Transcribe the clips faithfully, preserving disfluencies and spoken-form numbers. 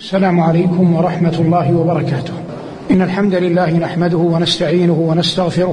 السلام عليكم ورحمة الله وبركاته. إن الحمد لله نحمده ونستعينه ونستغفره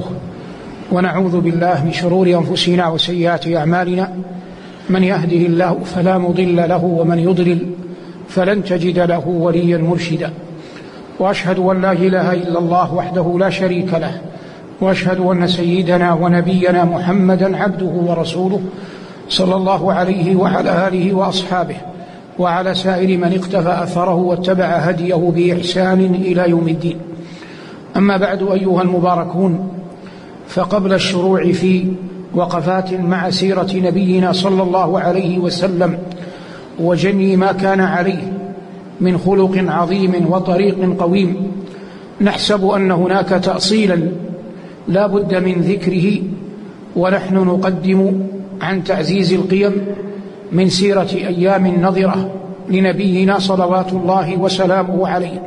ونعوذ بالله من شرور أنفسنا وسيئات أعمالنا. من يهده الله فلا مضل له ومن يضلل فلن تجد له وليا مرشدا. وأشهد أن لا إله إلا الله وحده لا شريك له، وأشهد أن سيدنا ونبينا محمدا عبده ورسوله صلى الله عليه وعلى آله وأصحابه وعلى سائر من اقتفى أثره واتبع هديه بإحسان إلى يوم الدين. أما بعد، أيها المباركون، فقبل الشروع في وقفات مع سيرة نبينا صلى الله عليه وسلم وجني ما كان عليه من خلق عظيم وطريق قويم، نحسب أن هناك تأصيلا لا بد من ذكره، ونحن نقدم عن تعزيز القيم من سيرة أيام نظرة لنبينا صلوات الله وسلامه عليه.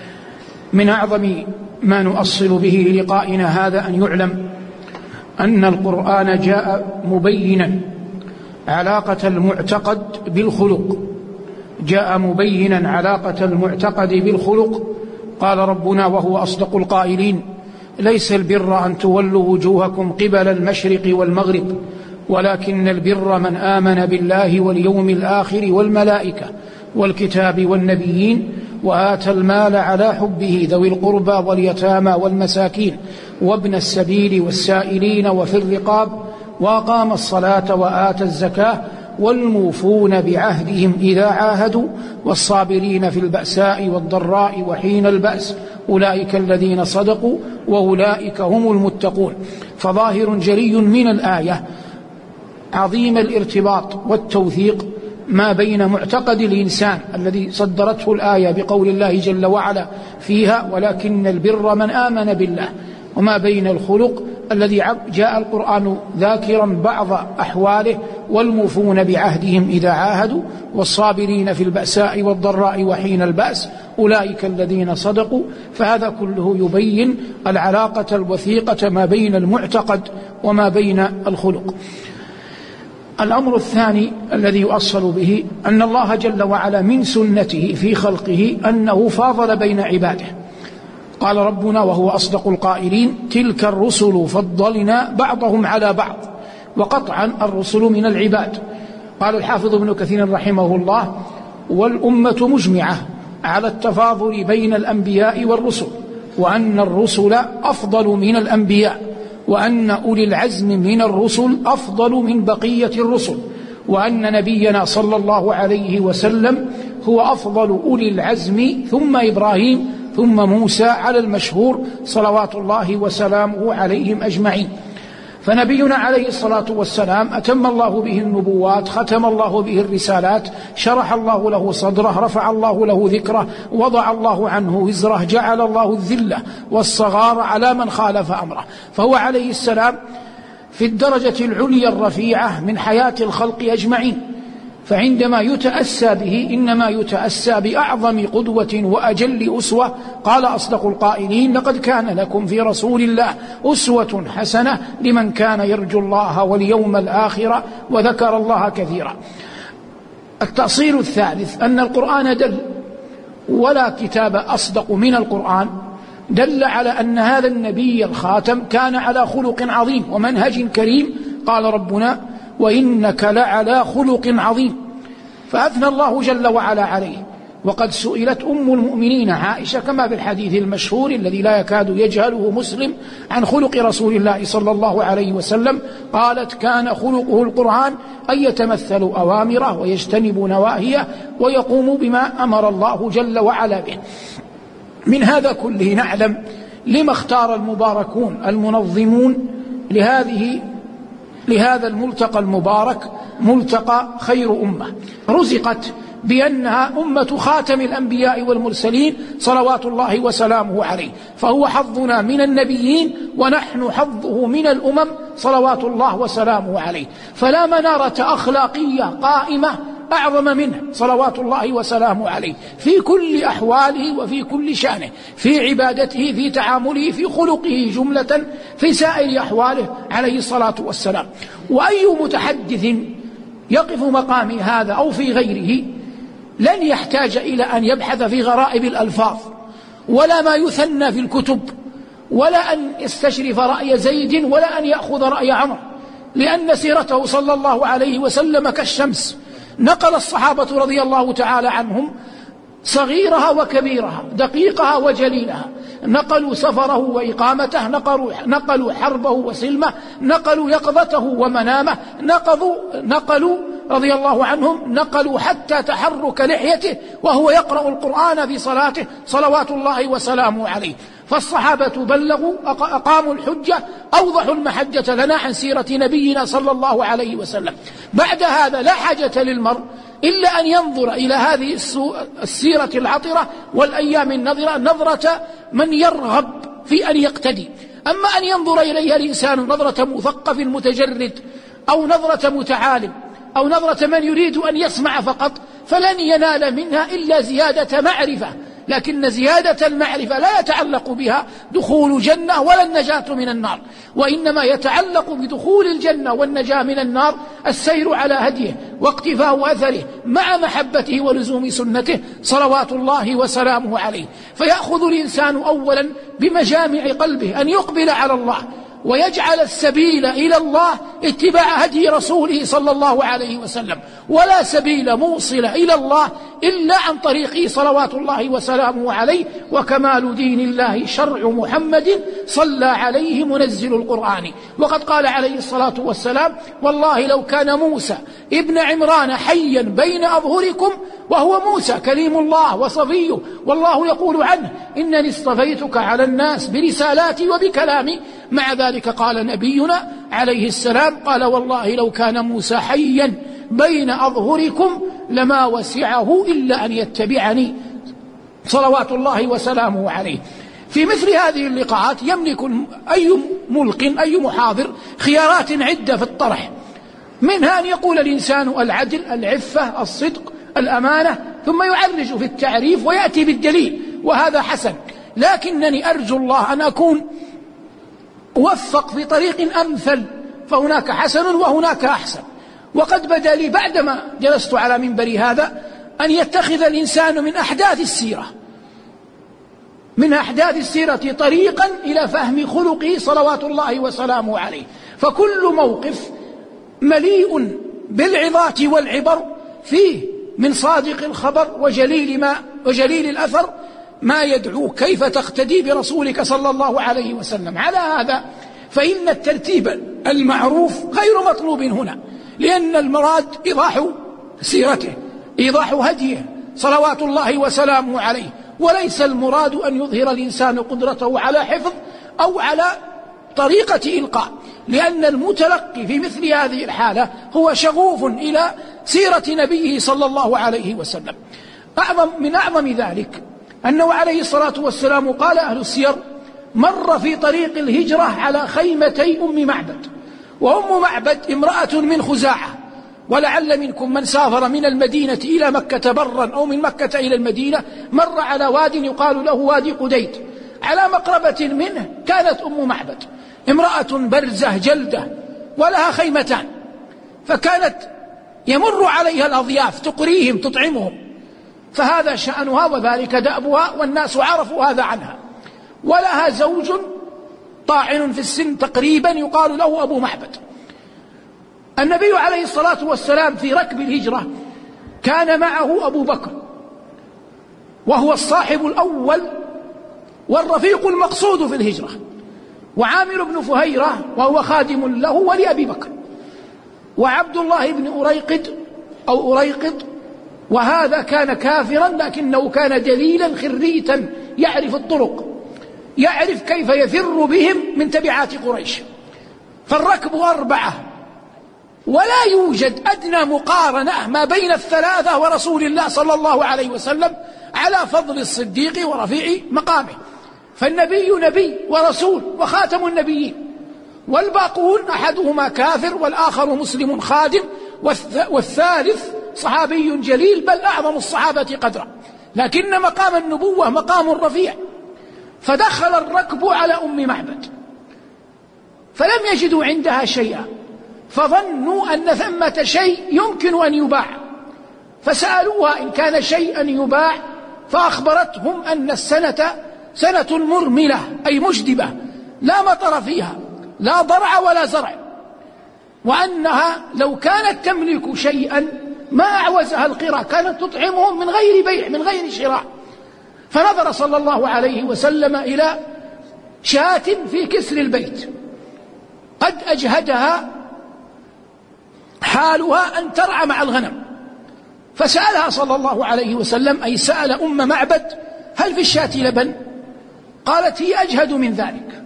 من أعظم ما نؤصل به لقائنا هذا أن يعلم أن القرآن جاء مبينا علاقة المعتقد بالخلق، جاء مبينا علاقة المعتقد بالخلق. قال ربنا وهو أصدق القائلين: ليس البر أن تولوا وجوهكم قبل المشرق والمغرب ولكن البر من آمن بالله واليوم الآخر والملائكة والكتاب والنبيين وآتى المال على حبه ذوي القربى واليتامى والمساكين وابن السبيل والسائلين وفي الرقاب وأقام الصلاة وآتى الزكاة والموفون بعهدهم إذا عاهدوا والصابرين في البأساء والضراء وحين البأس أولئك الذين صدقوا وأولئك هم المتقون. فظاهر جلي من الآية عظيم الارتباط والتوثيق ما بين معتقد الإنسان الذي صدرته الآية بقول الله جل وعلا فيها ولكن البر من آمن بالله، وما بين الخلق الذي جاء القرآن ذاكرا بعض أحواله: والموفون بعهدهم إذا عاهدوا والصابرين في البأساء والضراء وحين البأس أولئك الذين صدقوا. فهذا كله يبين العلاقة الوثيقة ما بين المعتقد وما بين الخلق. الأمر الثاني الذي يؤصل به أن الله جل وعلا من سنته في خلقه أنه فاضل بين عباده. قال ربنا وهو أصدق القائلين: تلك الرسل فضلنا بعضهم على بعض. وقطعا الرسل من العباد. قال الحافظ ابن كثير رحمه الله: والأمة مجمعة على التفاضل بين الأنبياء والرسل، وأن الرسل أفضل من الأنبياء، وأن أولي العزم من الرسل أفضل من بقية الرسل، وأن نبينا صلى الله عليه وسلم هو أفضل أولي العزم ثم إبراهيم ثم موسى على المشهور صلوات الله وسلامه عليهم أجمعين. فنبينا عليه الصلاة والسلام أتم الله به النبوات، ختم الله به الرسالات، شرح الله له صدره، رفع الله له ذكره، وضع الله عنه وزره، جعل الله الذلة والصغار على من خالف أمره. فهو عليه السلام في الدرجة العليا الرفيعة من حياة الخلق أجمعين. فعندما يتأسى به إنما يتأسى بأعظم قدوة وأجل أسوة. قال أصدق القائلين: لقد كان لكم في رسول الله أسوة حسنة لمن كان يرجو الله واليوم الآخر وذكر الله كثيرا. التأصيل الثالث أن القرآن دل، ولا كتاب أصدق من القرآن، دل على أن هذا النبي الخاتم كان على خلق عظيم ومنهج كريم. قال ربنا: وإنك لعلى خلق عظيم. فأثنى الله جل وعلا عليه. وقد سئلت أم المؤمنين عائشة كما في الحديث المشهور الذي لا يكاد يجهله مسلم عن خلق رسول الله صلى الله عليه وسلم، قالت: كان خلقه القرآن، أن يتمثل أوامره ويجتنب نواهيه ويقوم بما أمر الله جل وعلا به. من هذا كله نعلم لما اختار المباركون المنظمون لهذه لهذا الملتقى المبارك ملتقى خير أمة، رزقت بأنها أمة خاتم الأنبياء والمرسلين صلوات الله وسلامه عليه. فهو حظنا من النبيين ونحن حظه من الأمم صلوات الله وسلامه عليه. فلا منارة أخلاقية قائمة أعظم منه صلوات الله وسلامه عليه في كل أحواله وفي كل شأنه، في عبادته، في تعامله، في خلقه جملة، في سائر أحواله عليه الصلاة والسلام. وأي متحدث يقف مقام هذا أو في غيره لن يحتاج إلى أن يبحث في غرائب الألفاظ ولا ما يثنى في الكتب، ولا أن يستشرف رأي زيد ولا أن يأخذ رأي عمرو، لأن سيرته صلى الله عليه وسلم كالشمس. نقل الصحابة رضي الله تعالى عنهم صغيرها وكبيرها، دقيقها وجليلها، نقلوا سفره وإقامته، نقلوا, نقلوا حربه وسلمه، نقلوا يقظته ومنامه، نقلوا, نقلوا رضي الله عنهم نقلوا حتى تحرك لحيته وهو يقرأ القرآن في صلاته صلوات الله وسلامه عليه. فالصحابة بلغوا، أقاموا الحجة، أوضحوا المحجة لنا عن سيرة نبينا صلى الله عليه وسلم. بعد هذا لا حاجة للمرء إلا أن ينظر إلى هذه السيرة العطرة والأيام النظرة نظرة من يرغب في أن يقتدي. أما أن ينظر إليها الإنسان نظرة مثقف متجرد أو نظرة متعالم أو نظرة من يريد أن يسمع فقط، فلن ينال منها إلا زيادة معرفة، لكن زيادة المعرفة لا يتعلق بها دخول جنة ولا النجاة من النار، وإنما يتعلق بدخول الجنة والنجاة من النار السير على هديه واقتفاء أثره مع محبته ولزوم سنته صلوات الله وسلامه عليه. فيأخذ الإنسان أولا بمجامع قلبه أن يقبل على الله ويجعل السبيل إلى الله اتباع هدي رسوله صلى الله عليه وسلم، ولا سبيل موصل إلى الله إلا عن طريقه صلوات الله وسلامه عليه. وكمال دين الله شرع محمد صلى عليه منزل القرآن. وقد قال عليه الصلاة والسلام: والله لو كان موسى ابن عمران حيا بين أظهركم، وهو موسى كليم الله وصفيه، والله يقول عنه: إنني اصطفيتك على الناس برسالاتي وبكلامي. مع ذلك قال نبينا عليه السلام، قال: والله لو كان موسى حيا بين أظهركم لما وسعه إلا أن يتبعني صلوات الله وسلامه عليه. في مثل هذه اللقاءات يملك أي ملق أي محاضر خيارات عدة في الطرح، منها أن يقول الإنسان العدل، العفة، الصدق، الأمانة، ثم يعرج في التعريف ويأتي بالدليل، وهذا حسن. لكنني أرجو الله أن أكون أوفق في طريق أمثل، فهناك حسن وهناك أحسن. وقد بدا لي بعدما جلست على منبري هذا أن يتخذ الإنسان من أحداث السيرة من أحداث السيرة طريقا إلى فهم خلقه صلوات الله وسلامه عليه. فكل موقف مليء بالعظات والعبر فيه من صادق الخبر وجليل ما وجليل الأثر ما يدعو كيف تقتدي برسولك صلى الله عليه وسلم. على هذا فإن الترتيب المعروف غير مطلوب هنا، لأن المراد إيضاح سيرته، إيضاح هديه صلوات الله وسلامه عليه، وليس المراد أن يظهر الإنسان قدرته على حفظ أو على طريقة إلقاء، لأن المتلقي في مثل هذه الحالة هو شغوف إلى سيرة نبيه صلى الله عليه وسلم. أعظم من أعظم ذلك أنه عليه الصلاة والسلام قال أهل السير: مر في طريق الهجرة على خيمتي أم معبد. وأم معبد امرأة من خزاعة، ولعل منكم من سافر من المدينة إلى مكة برا أو من مكة إلى المدينة مر على واد يقال له وادي قديد، على مقربة منه كانت أم معبد امرأة برزة جلدة ولها خيمتان، فكانت يمر عليها الأضياف تقريهم تطعمهم، فهذا شأنها وذلك دأبها، والناس عرفوا هذا عنها. ولها زوج طاعن في السن تقريبا يقال له أبو معبد. النبي عليه الصلاة والسلام في ركب الهجرة كان معه أبو بكر، وهو الصاحب الأول والرفيق المقصود في الهجرة، وعامر بن فهيرة وهو خادم له ولأبي بكر، وعبد الله بن أريقد أو أريقد، وهذا كان كافرا لكنه كان دليلا خريتا يعرف الطرق، يعرف كيف يفر بهم من تبعات قريش. فالركب أربعة، ولا يوجد أدنى مقارنة ما بين الثلاثة ورسول الله صلى الله عليه وسلم على فضل الصديق ورفيع مقامه. فالنبي نبي ورسول وخاتم النبيين، والباقون أحدهما كافر والآخر مسلم خادم، والثالث صحابي جليل بل أعظم الصحابة قدرا، لكن مقام النبوة مقام رفيع. فدخل الركب على أم معبد فلم يجدوا عندها شيئا، فظنوا أن ثمة شيء يمكن أن يباع، فسألوها إن كان شيئا يباع، فأخبرتهم أن السنة سنة مرملة أي مجدبة لا مطر فيها، لا ضرع ولا زرع، وأنها لو كانت تملك شيئا ما أعوزها القرى، كانت تطعمهم من غير بيع من غير شراء. فنظر صلى الله عليه وسلم إلى شاة في كسر البيت قد أجهدها حالها أن ترعى مع الغنم، فسألها صلى الله عليه وسلم، أي سأل أم معبد: هل في الشاة لبن؟ قالت: هي أجهد من ذلك.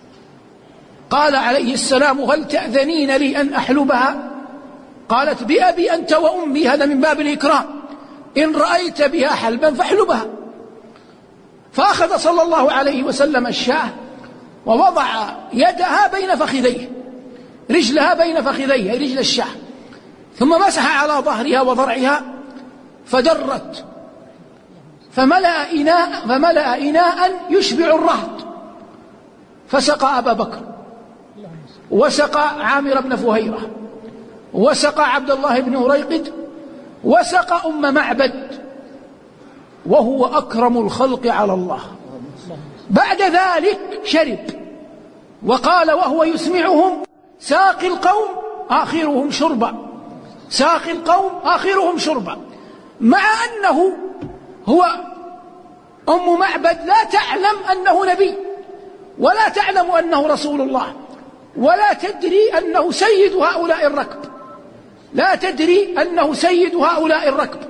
قال عليه السلام: هل تأذنين لي أن أحلبها؟ قالت: بأبي أنت وأمي، هذا من باب الإكرام، إن رأيت بها حلبا فاحلبها. فأخذ صلى الله عليه وسلم الشاة ووضع يدها بين فخذيه، رجلها بين فخذيه، رجل الشاة، ثم مسح على ظهرها وضرعها فدرت، فملأ إناء, فملأ إناء يشبع الرهط، فسقى أبا بكر، وسقى عامر بن فهيرة، وسقى عبد الله بن هريقد، وسقى أم معبد، وهو أكرم الخلق على الله. بعد ذلك شرب وقال وهو يسمعهم: ساقي القوم آخرهم شربا، ساقي القوم آخرهم شربا، مع أنه هو أم معبد لا تعلم أنه نبي، ولا تعلم أنه رسول الله، ولا تدري أنه سيد هؤلاء الركب، لا تدري أنه سيد هؤلاء الركب.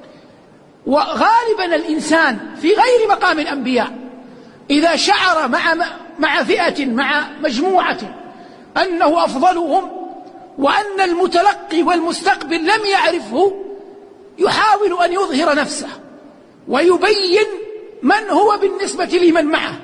وغالبا الإنسان في غير مقام الأنبياء إذا شعر مع مع فئة مع مجموعة أنه أفضلهم، وأن المتلقي والمستقبل لم يعرفه، يحاول أن يظهر نفسه ويبين من هو بالنسبة لمن معه،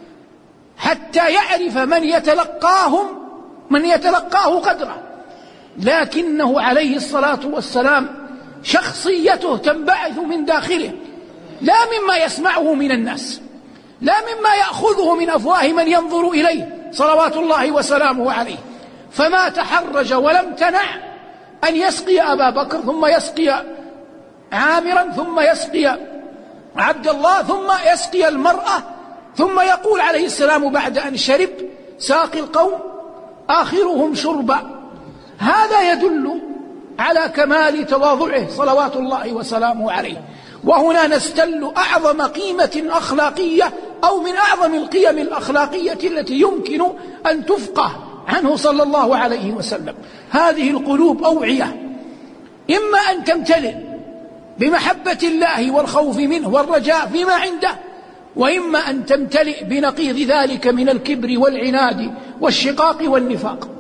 حتى يعرف من يتلقاهم من يتلقاه قدره. لكنه عليه الصلاة والسلام شخصيته تنبعث من داخله، لا مما يسمعه من الناس، لا مما يأخذه من أفواه من ينظر إليه صلوات الله وسلامه عليه. فما تحرج ولم تنع أن يسقي أبا بكر، ثم يسقي عامرا، ثم يسقي عبد الله، ثم يسقي المرأة، ثم يقول عليه السلام بعد أن شرب: ساقي القوم آخرهم شربا. هذا يدل على كمال تواضعه صلوات الله وسلامه عليه. وهنا نستل أعظم قيمة أخلاقية أو من أعظم القيم الأخلاقية التي يمكن أن تفقه عنه صلى الله عليه وسلم. هذه القلوب أوعية، إما أن تمتلئ بمحبة الله والخوف منه والرجاء فيما عنده، وإما أن تمتلئ بنقيض ذلك من الكبر والعناد والشقاق والنفاق.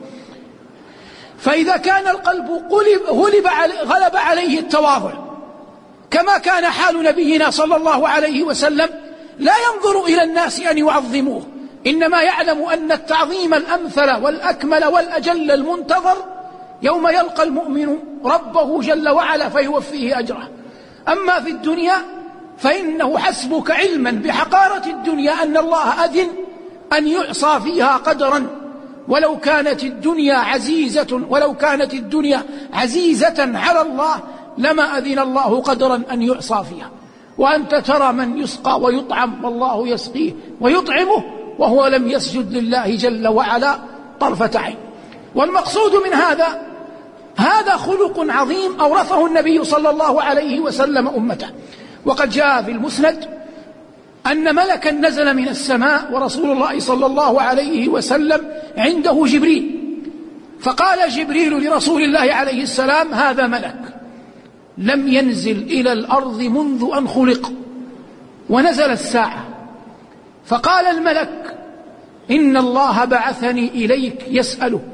فإذا كان القلب غلب غلب عليه التواضع كما كان حال نبينا صلى الله عليه وسلم، لا ينظر إلى الناس أن يعظموه، إنما يعلم أن التعظيم الأمثل والأكمل والأجل المنتظر يوم يلقى المؤمن ربه جل وعلا فيوفيه أجره. أما في الدنيا فإنه حسبك علما بحقارة الدنيا أن الله أذن أن يعصى فيها قدرا، ولو كانت الدنيا عزيزة ولو كانت الدنيا عزيزة على الله لما أذن الله قدرا أن يعصى فيها. وأنت ترى من يسقى ويطعم والله يسقيه ويطعمه وهو لم يسجد لله جل وعلا طرفة عين. والمقصود من هذا هذا خلق عظيم أورثه النبي صلى الله عليه وسلم أمته. وقد جاء في المسند أن ملكا نزل من السماء ورسول الله صلى الله عليه وسلم عنده جبريل، فقال جبريل لرسول الله عليه السلام: هذا ملك لم ينزل إلى الأرض منذ أن خلق ونزل الساعة. فقال الملك: إن الله بعثني إليك يسألك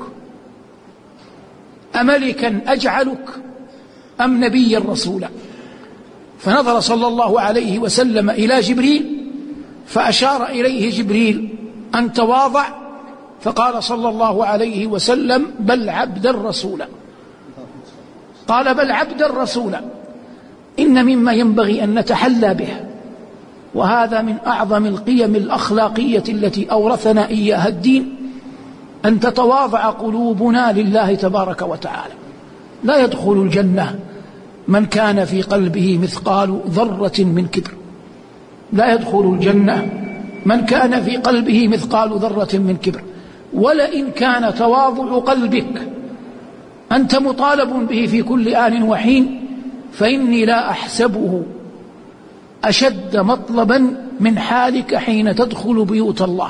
أملكا أجعلك أم نبيا رسولا؟ فنظر صلى الله عليه وسلم إلى جبريل فأشار إليه جبريل أن تواضع، فقال صلى الله عليه وسلم: بل عبدا رسولا. قال: بل عبدا رسولا. إن مما ينبغي أن نتحلى به، وهذا من أعظم القيم الأخلاقية التي أورثنا إياها الدين، أن تتواضع قلوبنا لله تبارك وتعالى. لا يدخل الجنة من كان في قلبه مثقال ذرة من كبر. لا يدخل الجنة من كان في قلبه مثقال ذرة من كبر. ولئن كان تواضع قلبك أنت مطالب به في كل آن وحين، فإني لا أحسبه أشد مطلبا من حالك حين تدخل بيوت الله.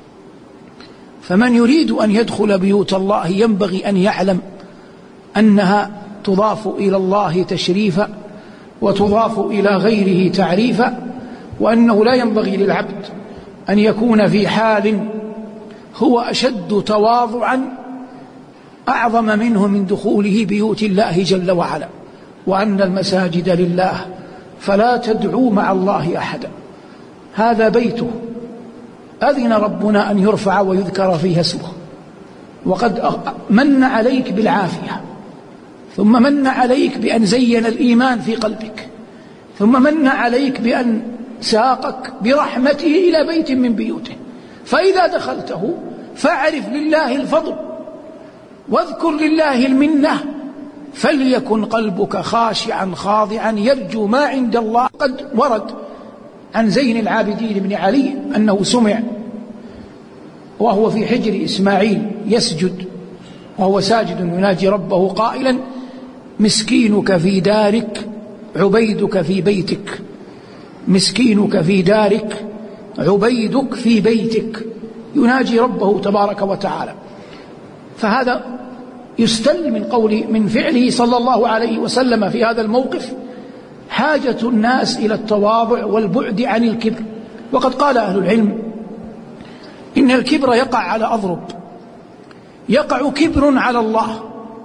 فمن يريد أن يدخل بيوت الله ينبغي أن يعلم أنها تضاف إلى الله تشريفا وتضاف إلى غيره تعريفا، وأنه لا ينبغي للعبد أن يكون في حال هو أشد تواضعا أعظم منه من دخوله بيوت الله جل وعلا، وأن المساجد لله فلا تدعوا مع الله أحدا. هذا بيته أذن ربنا أن يرفع ويذكر فيها اسمه، وقد من عليك بالعافية، ثم من عليك بأن زين الإيمان في قلبك، ثم من عليك بأن ساقك برحمته إلى بيت من بيوته. فإذا دخلته فاعرف لله الفضل واذكر لله المنة، فليكن قلبك خاشعا خاضعا يرجو ما عند الله. قد ورد عن زين العابدين بن علي أنه سمع وهو في حجر إسماعيل يسجد وهو ساجد يناجي ربه قائلا: مسكينك في دارك عبيدك في بيتك، مسكينك في دارك عبيدك في بيتك، يناجي ربه تبارك وتعالى. فهذا يستل من قول من فعله صلى الله عليه وسلم في هذا الموقف حاجة الناس إلى التواضع والبعد عن الكبر. وقد قال أهل العلم إن الكبر يقع على أضرب، يقع كبر على الله،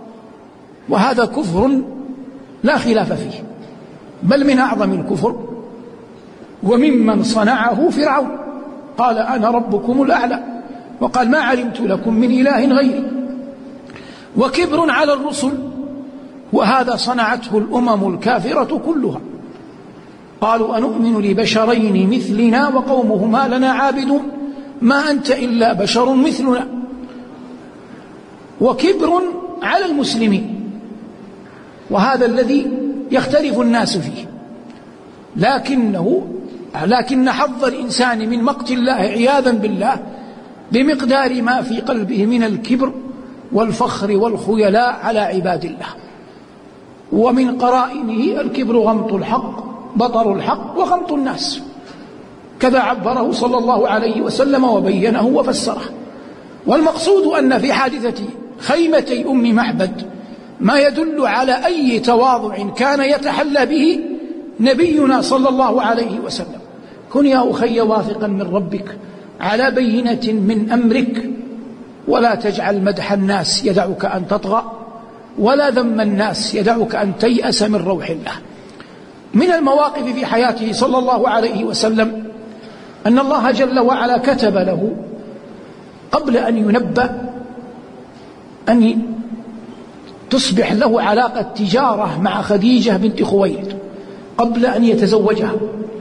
وهذا كفر لا خلاف فيه، بل من أعظم الكفر، وممن صنعه فرعون قال: أنا ربكم الأعلى، وقال: ما علمت لكم من إله غيري. وكبر على الرسل، وهذا صنعته الأمم الكافرة كلها، قالوا: أنؤمن لبشرين مثلنا وقومهما لنا عابدون ما أنت إلا بشر مثلنا. وكبر على المسلمين، وهذا الذي يختلف الناس فيه، لكنه لكن حظ الإنسان من مقت الله عياذا بالله بمقدار ما في قلبه من الكبر والفخر والخيلاء على عباد الله. ومن قرائنه الكبر غمط الحق، بطر الحق، وغمط الناس، كذا عبره صلى الله عليه وسلم وبينه وفسره. والمقصود أن في حادثة خيمتي أم معبد ما يدل على أي تواضع كان يتحلى به نبينا صلى الله عليه وسلم. كن يا أخي واثقا من ربك على بينة من أمرك، ولا تجعل مدح الناس يدعك أن تطغى، ولا ذم الناس يدعك أن تيأس من روح الله. من المواقف في حياته صلى الله عليه وسلم أن الله جل وعلا كتب له قبل أن ينبأ أن تصبح له علاقة تجارة مع خديجة بنت خويلد قبل أن يتزوجها،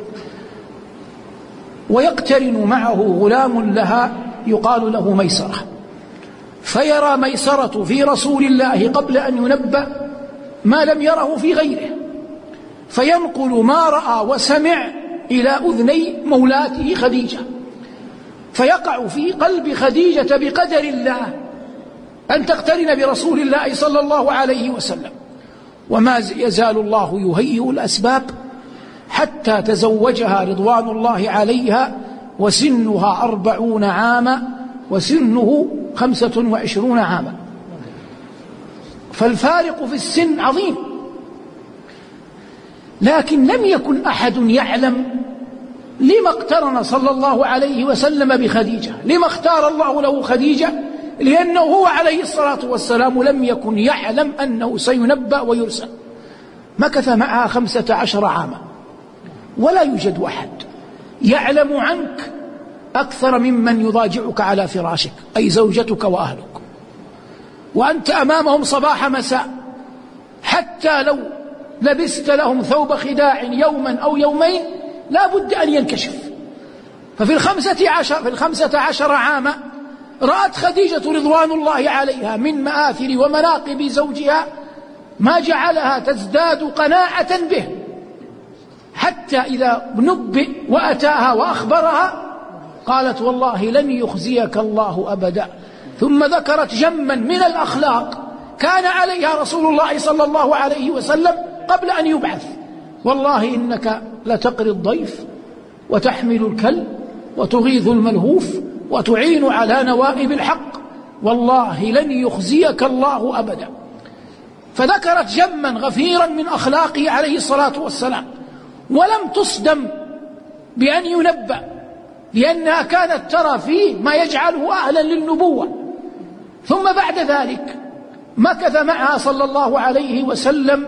ويقترن معه غلام لها يقال له ميسرة، فيرى ميسرة في رسول الله قبل أن ينبأ ما لم يره في غيره، فينقل ما رأى وسمع إلى أذني مولاته خديجة، فيقع في قلب خديجة بقدر الله أن تقترن برسول الله صلى الله عليه وسلم. وما يزال الله يهيئ الأسباب حتى تزوجها رضوان الله عليها وسنها أربعون عاما وسنه خمسة وعشرون عاما، فالفارق في السن عظيم. لكن لم يكن أحد يعلم لما اقترن صلى الله عليه وسلم بخديجة، لما اختار الله له خديجة، لأنه هو عليه الصلاة والسلام لم يكن يعلم أنه سينبأ ويرسل. مكث معها خمسة عشر عاما، ولا يوجد أحد يعلم عنك أكثر ممن يضاجعك على فراشك، أي زوجتك وأهلك، وأنت أمامهم صباح مساء، حتى لو لبست لهم ثوب خداع يوما أو يومين لا بد أن ينكشف. ففي الخمسة عشر, في الخمسة عشر عاما رأت خديجة رضوان الله عليها من مآثر ومناقب زوجها ما جعلها تزداد قناعة به، حتى إذا نبئ وأتاها وأخبرها قالت والله لن يخزيك الله أبدا. ثم ذكرت جما من الأخلاق كان عليها رسول الله صلى الله عليه وسلم قبل أن يبعث: والله إنك لتقري الضيف وتحمل الكل وتغيث الملهوف وتعين على نوائب الحق، والله لن يخزيك الله أبدا. فذكرت جما غفيرا من أخلاقه عليه الصلاة والسلام، ولم تصدم بأن ينبأ، لأنها كانت ترى فيه ما يجعله أهلا للنبوة. ثم بعد ذلك مكث معها صلى الله عليه وسلم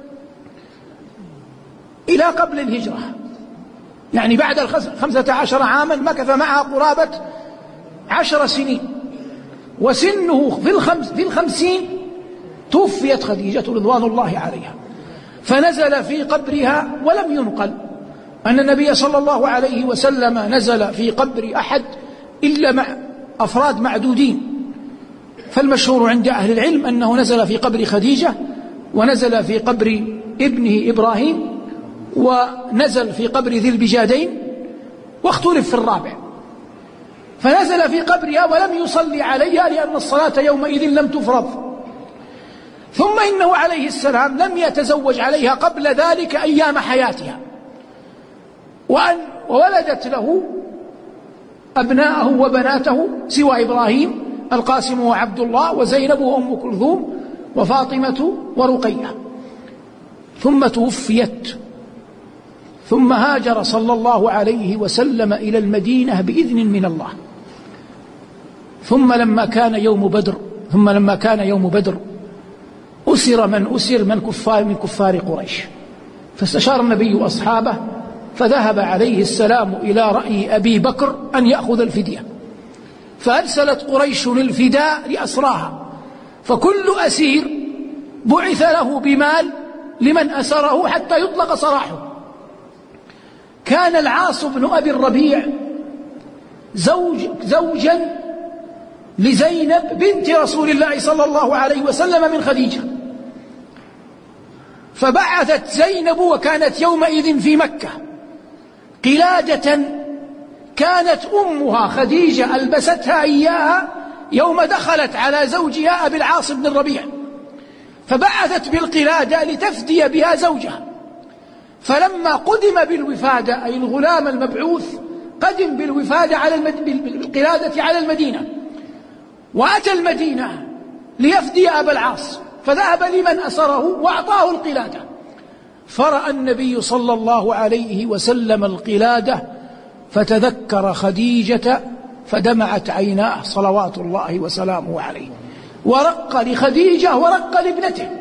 إلى قبل الهجرة، يعني بعد الخمسة عشر عاما مكث معها قرابة عشر سنين، وسنه في, الخمس في الخمسين توفيت خديجة رضوان الله عليها، فنزل في قبرها. ولم ينقل أن النبي صلى الله عليه وسلم نزل في قبر أحد إلا مع أفراد معدودين، فالمشهور عند أهل العلم أنه نزل في قبر خديجة، ونزل في قبر ابنه إبراهيم، ونزل في قبر ذي البجادين، واختلف في الرابع. فنزل في قبرها ولم يصلي عليها لأن الصلاة يومئذ لم تفرض. ثم إنه عليه السلام لم يتزوج عليها قبل ذلك أيام حياتها، وأن وولدت له أبناءه وبناته سوى إبراهيم: القاسم وعبد الله وزينب وأم كلثوم وفاطمة ورقية. ثم توفيت، ثم هاجر صلى الله عليه وسلم إلى المدينة بإذن من الله. ثم لما كان يوم بدر ثم لما كان يوم بدر أسر من أسر من كفار من كفار قريش، فاستشار النبي أصحابه، فذهب عليه السلام إلى رأي أبي بكر أن يأخذ الفدية، فأرسلت قريش الفداء لأسراها، فكل أسير بعث له بمال لمن أسره حتى يطلق سراحه. كان العاص بن أبي الربيع زوج زوجا لزينب بنت رسول الله صلى الله عليه وسلم من خديجة، فبعثت زينب وكانت يومئذ في مكة قلادة كانت أمها خديجة ألبستها إياها يوم دخلت على زوجها أبي العاص بن الربيع، فبعثت بالقلادة لتفدي بها زوجها. فلما قدم بالوفادة أي الغلام المبعوث قدم بالوفادة على المد... بالقلادة على المدينة، وأتى المدينة ليفدي أبا العاص، فذهب لمن أسره وأعطاه القلادة، فرأى النبي صلى الله عليه وسلم القلادة فتذكر خديجة فدمعت عيناه صلوات الله وسلامه عليه، ورق لخديجة ورق لابنته.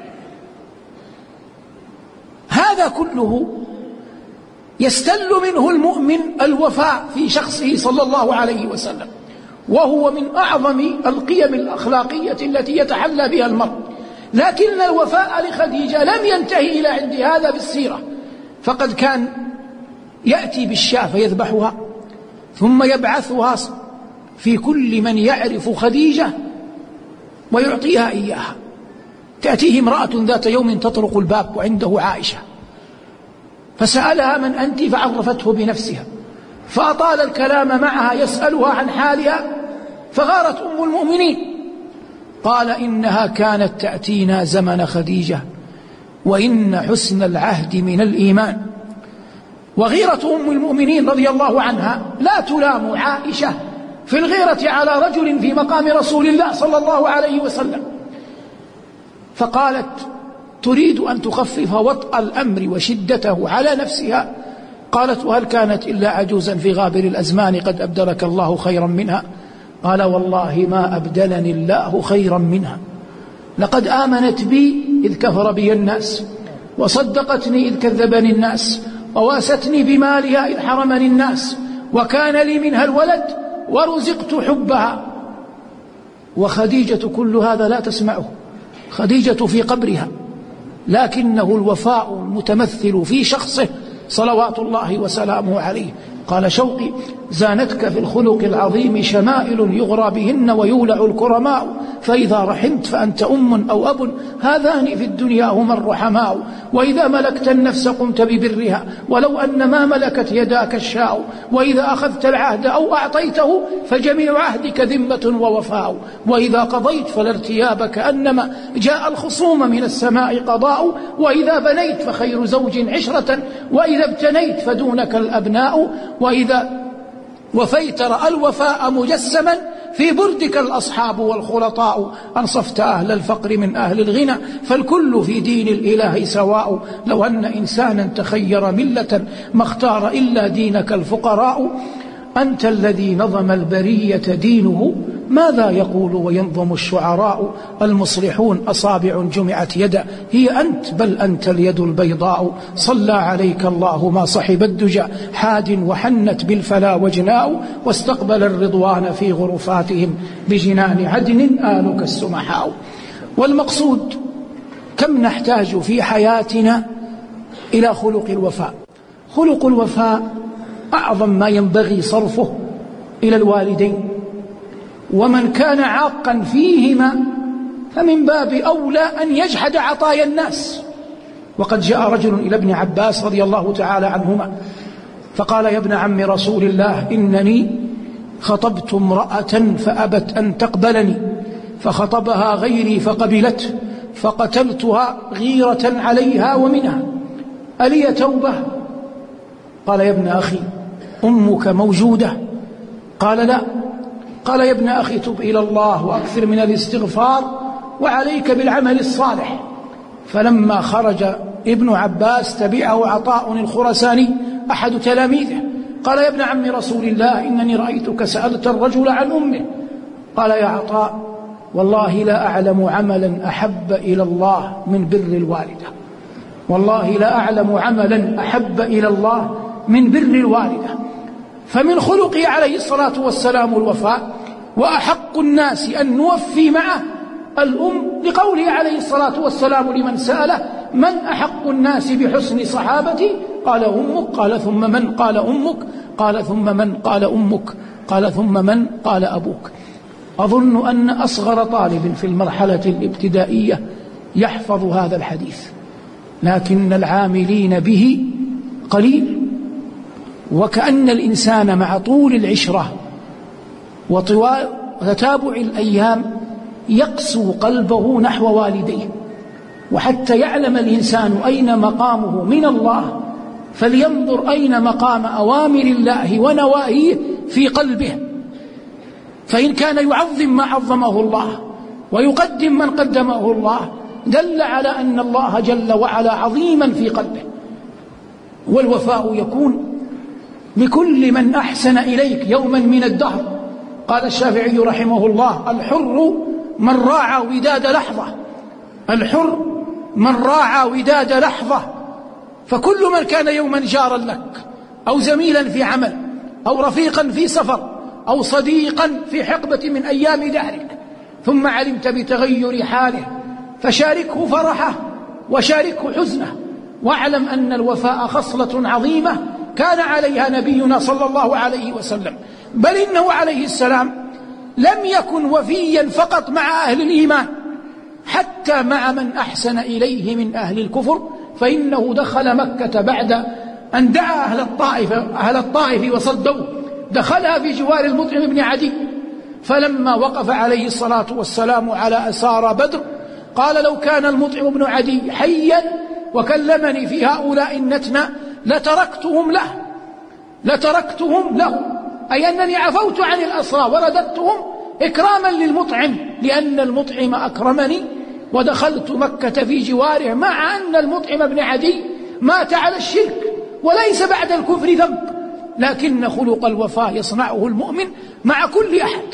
هذا كله يستل منه المؤمن الوفاء في شخصه صلى الله عليه وسلم، وهو من أعظم القيم الأخلاقية التي يتحلى بها المرء. لكن الوفاء لخديجة لم ينتهي إلى عند هذا بالسيرة، فقد كان يأتي بالشاة فيذبحها ثم يبعثها في كل من يعرف خديجة ويعطيها إياها. تأتيه امرأة ذات يوم تطرق الباب وعنده عائشة، فسألها: من أنت؟ فعرفته بنفسها، فأطال الكلام معها يسألها عن حالها، فغارت أم المؤمنين، قال: إنها كانت تأتينا زمن خديجة، وإن حسن العهد من الإيمان. وغيرة أم المؤمنين رضي الله عنها لا تلام عائشة في الغيرة على رجل في مقام رسول الله صلى الله عليه وسلم، فقالت: تريد أن تخفف وطأ الأمر وشدته على نفسها؟ قالت: وهل كانت إلا عجوزا في غابر الأزمان قد أبدلك الله خيرا منها؟ قال: والله ما أبدلني الله خيرا منها، لقد آمنت بي إذ كفر بي الناس، وصدقتني إذ كذبني الناس، وواستني بمالها إذ حرمني الناس، وكان لي منها الولد ورزقت حبها. وخديجة كل هذا لا تسمعه، خديجة في قبرها، لكنه الوفاء المتمثل في شخصه صلوات الله وسلامه عليه. قال شوقي: زانتك في الخلق العظيم شمائل يغرى بهن ويولع الكرماء، فإذا رحمت فأنت أم أو أب، هذان في الدنيا هما الرحماء، وإذا ملكت النفس قمت ببرها ولو أن ما ملكت يداك الشاء، وإذا أخذت العهد أو أعطيته فجميع عهدك ذمة ووفاء، وإذا قضيت فلا ارتياب كأنما جاء الخصوم من السماء قضاء، وإذا بنيت فخير زوج عشرة، وإذا ابتنيت فدونك الأبناء، وإذا وفيت رأى الوفاء مجسما في بردك الأصحاب والخلطاء، أنصفت أهل الفقر من أهل الغنى فالكل في دين الإله سواء، لو أن إنسانا تخير ملة ما اختار إلا دينك الفقراء، أنت الذي نظم البرية دينه ماذا يقول وينظم الشعراء، المصلحون أصابع جمعت يدا هي أنت بل أنت اليد البيضاء، صلى عليك الله ما صحب الدجى حاد وحنت بالفلا وجناء، واستقبل الرضوان في غرفاتهم بجنان عدن آلك السمحاء. والمقصود كم نحتاج في حياتنا إلى خلق الوفاء. خلق الوفاء أعظم ما ينبغي صرفه إلى الوالدين، ومن كان عاقا فيهما فمن باب أولى أن يجحد عطايا الناس. وقد جاء رجل إلى ابن عباس رضي الله تعالى عنهما فقال: يا ابن عم رسول الله، إنني خطبت امرأة فأبت أن تقبلني، فخطبها غيري فقبلته، فقتلتها غيرة عليها ومنها، ألي توبة؟ قال: يا ابن أخي، أمك موجودة؟ قال: لا. قال: يا ابن أخي، تب إلى الله وأكثر من الاستغفار وعليك بالعمل الصالح. فلما خرج ابن عباس تبعه عطاء الخرساني أحد تلاميذه قال: يا ابن عم رسول الله، إنني رأيتك سألت الرجل عن أمه. قال: يا عطاء، والله لا أعلم عملا أحب إلى الله من بر الوالدة، والله لا أعلم عملا أحب إلى الله من بر الوالدة. فمن خلقه عليه الصلاة والسلام الوفاء، وأحق الناس أن نوفي معه الأم، لقوله عليه الصلاة والسلام لمن سأله: من أحق الناس بحسن صحابتي؟ قال: أمك. قال: ثم من؟ قال: أمك. قال: ثم من؟ قال: أمك. قال: ثم من؟ قال: أبوك. أظن أن أصغر طالب في المرحلة الابتدائية يحفظ هذا الحديث، لكن العاملين به قليل. وكأن الإنسان مع طول العشرة وتتابع الأيام يقسو قلبه نحو والديه، وحتى يعلم الإنسان أين مقامه من الله فلينظر أين مقام أوامر الله ونواهيه في قلبه، فإن كان يعظم ما عظمه الله ويقدم من قدمه الله دل على أن الله جل وعلا عظيما في قلبه. والوفاء يكون لكل من أحسن إليك يوما من الدهر. قال الشافعي رحمه الله: الحر من راعى وداد لحظة، الحر من راعى وداد لحظة. فكل من كان يوما جارا لك أو زميلا في عمل أو رفيقا في سفر أو صديقا في حقبة من أيام دهرك ثم علمت بتغير حاله فشاركه فرحه وشاركه حزنه، واعلم أن الوفاء خصلة عظيمة كان عليها نبينا صلى الله عليه وسلم، بل إنه عليه السلام لم يكن وفيا فقط مع أهل الإيمان، حتى مع من أحسن إليه من أهل الكفر، فإنه دخل مكة بعد أن دعا أهل الطائف, أهل الطائف وصدوه، دخلها في جوار المطعم بن عدي، فلما وقف عليه الصلاة والسلام على أسارى بدر قال: لو كان المطعم بن عدي حيا وكلمني في هؤلاء النتنى لتركتهم له لتركتهم له أي أنني عفوت عن الأسرى ورددتهم إكراما للمطعم، لأن المطعم أكرمني ودخلت مكة في جواره، مع أن المطعم بن عدي مات على الشرك وليس بعد الكفر ذنب، لكن خلق الوفاء يصنعه المؤمن مع كل أحد.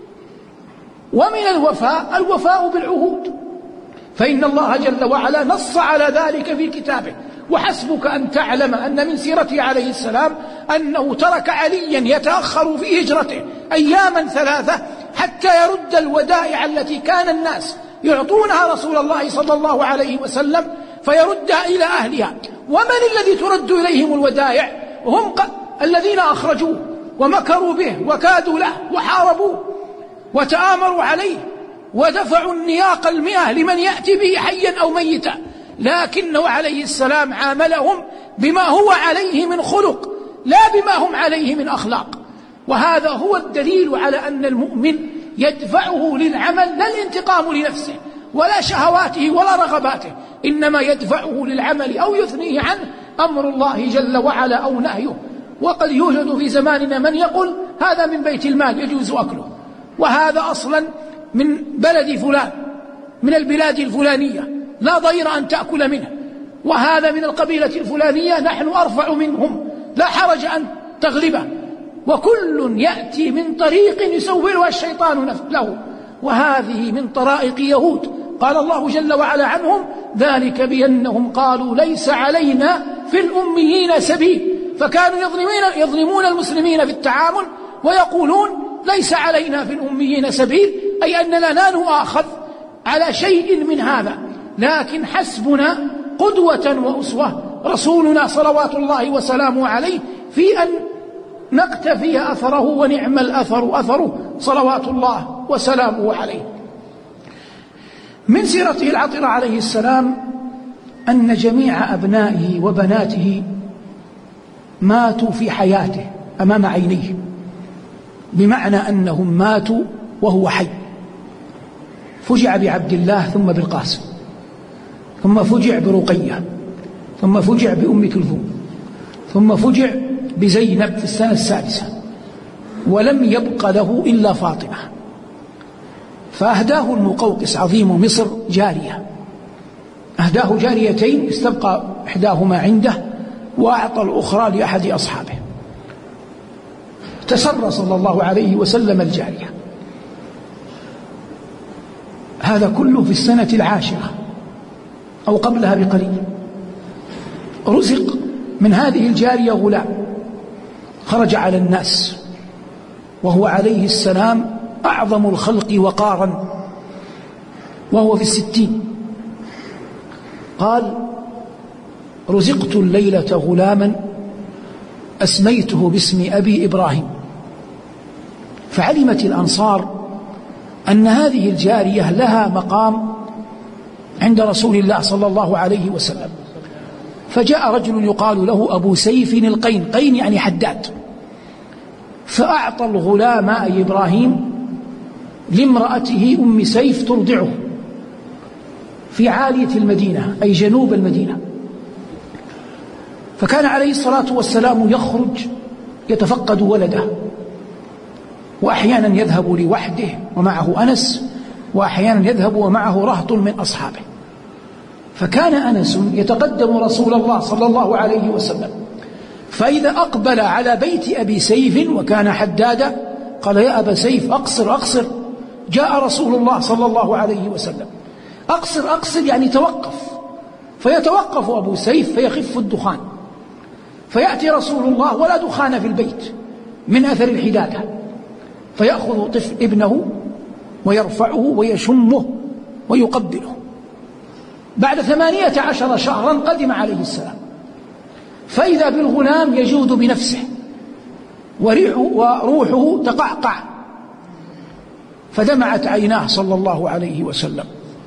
ومن الوفاء الوفاء بالعهود، فإن الله جل وعلا نص على ذلك في كتابه. وحسبك أن تعلم أن من سيرته عليه السلام أنه ترك عليا يتأخر في هجرته أياما ثلاثة حتى يرد الودائع التي كان الناس يعطونها رسول الله صلى الله عليه وسلم فيردها إلى أهلها، ومن الذي ترد إليهم الودائع؟ هم الذين أخرجوه ومكروا به وكادوا له وحاربوه وتآمروا عليه ودفعوا النياق المئة لمن يأتي به حيا أو ميتا، لكنه عليه السلام عاملهم بما هو عليه من خلق لا بما هم عليه من أخلاق. وهذا هو الدليل على أن المؤمن يدفعه للعمل لا الانتقام لنفسه ولا شهواته ولا رغباته، إنما يدفعه للعمل أو يثنيه عنه أمر الله جل وعلا أو نهيه. وقد يوجد في زماننا من يقول هذا من بيت المال يجوز أكله، وهذا أصلا من بلد فلان من البلاد الفلانية لا ضير أن تأكل منه، وهذا من القبيلة الفلانية نحن أرفع منهم لا حرج أن تغلبه، وكل يأتي من طريق يسولها الشيطان له، وهذه من طرائق يهود قال الله جل وعلا عنهم ذلك بأنهم قالوا ليس علينا في الأميين سبيل، فكانوا يظلمون, يظلمون المسلمين في التعامل ويقولون ليس علينا في الأميين سبيل، أي أننا لا نؤاخذ على شيء من هذا، لكن حسبنا قدوة وأسوة رسولنا صلوات الله وسلامه عليه في أن نقتفي أثره، ونعم الأثر أثره صلوات الله وسلامه عليه. من سيرته العطرة عليه السلام أن جميع أبنائه وبناته ماتوا في حياته أمام عينيه، بمعنى أنهم ماتوا وهو حي. فجع بعبد الله ثم بالقاسم، ثم فجع برقية، ثم فجع بأم كلثوم، ثم فجع بزينب في السنة السادسة، ولم يبق له إلا فاطمة، فأهداه المقوقس عظيم مصر جارية، أهداه جاريتين استبقى إحداهما عنده وأعطى الأخرى لأحد أصحابه. تسرى صلى الله عليه وسلم الجارية، هذا كله في السنة العاشرة أو قبلها بقليل. رزق من هذه الجارية غلام خرج على الناس وهو عليه السلام أعظم الخلق وقارا، وهو في الستين. قال رزقت الليلة غلاما أسميته باسم أبي إبراهيم. فعلمت الأنصار أن هذه الجارية لها مقام عند رسول الله صلى الله عليه وسلم، فجاء رجل يقال له أبو سيف القين، قين يعني حداد، فأعطى الغلام أي إبراهيم لامرأته أم سيف ترضعه في عالية المدينة أي جنوب المدينة. فكان عليه الصلاة والسلام يخرج يتفقد ولده، وأحيانا يذهب لوحده ومعه أنس، وأحيانا يذهب ومعه رهط من أصحابه. فكان أنس يتقدم رسول الله صلى الله عليه وسلم، فإذا أقبل على بيت أبي سيف وكان حدادا قال يا أبا سيف أقصر أقصر، جاء رسول الله صلى الله عليه وسلم. أقصر أقصر يعني توقف، فيتوقف أبو سيف فيخف الدخان، فيأتي رسول الله ولا دخان في البيت من أثر الحدادة، فيأخذ طفل ابنه ويرفعه ويشمه ويقبله. بعد ثمانية عشر شهرا قدم عليه السلام، فإذا بالغلام يجود بنفسه وريحه وروحه تقعقع، فدمعت عيناه صلى الله عليه وسلم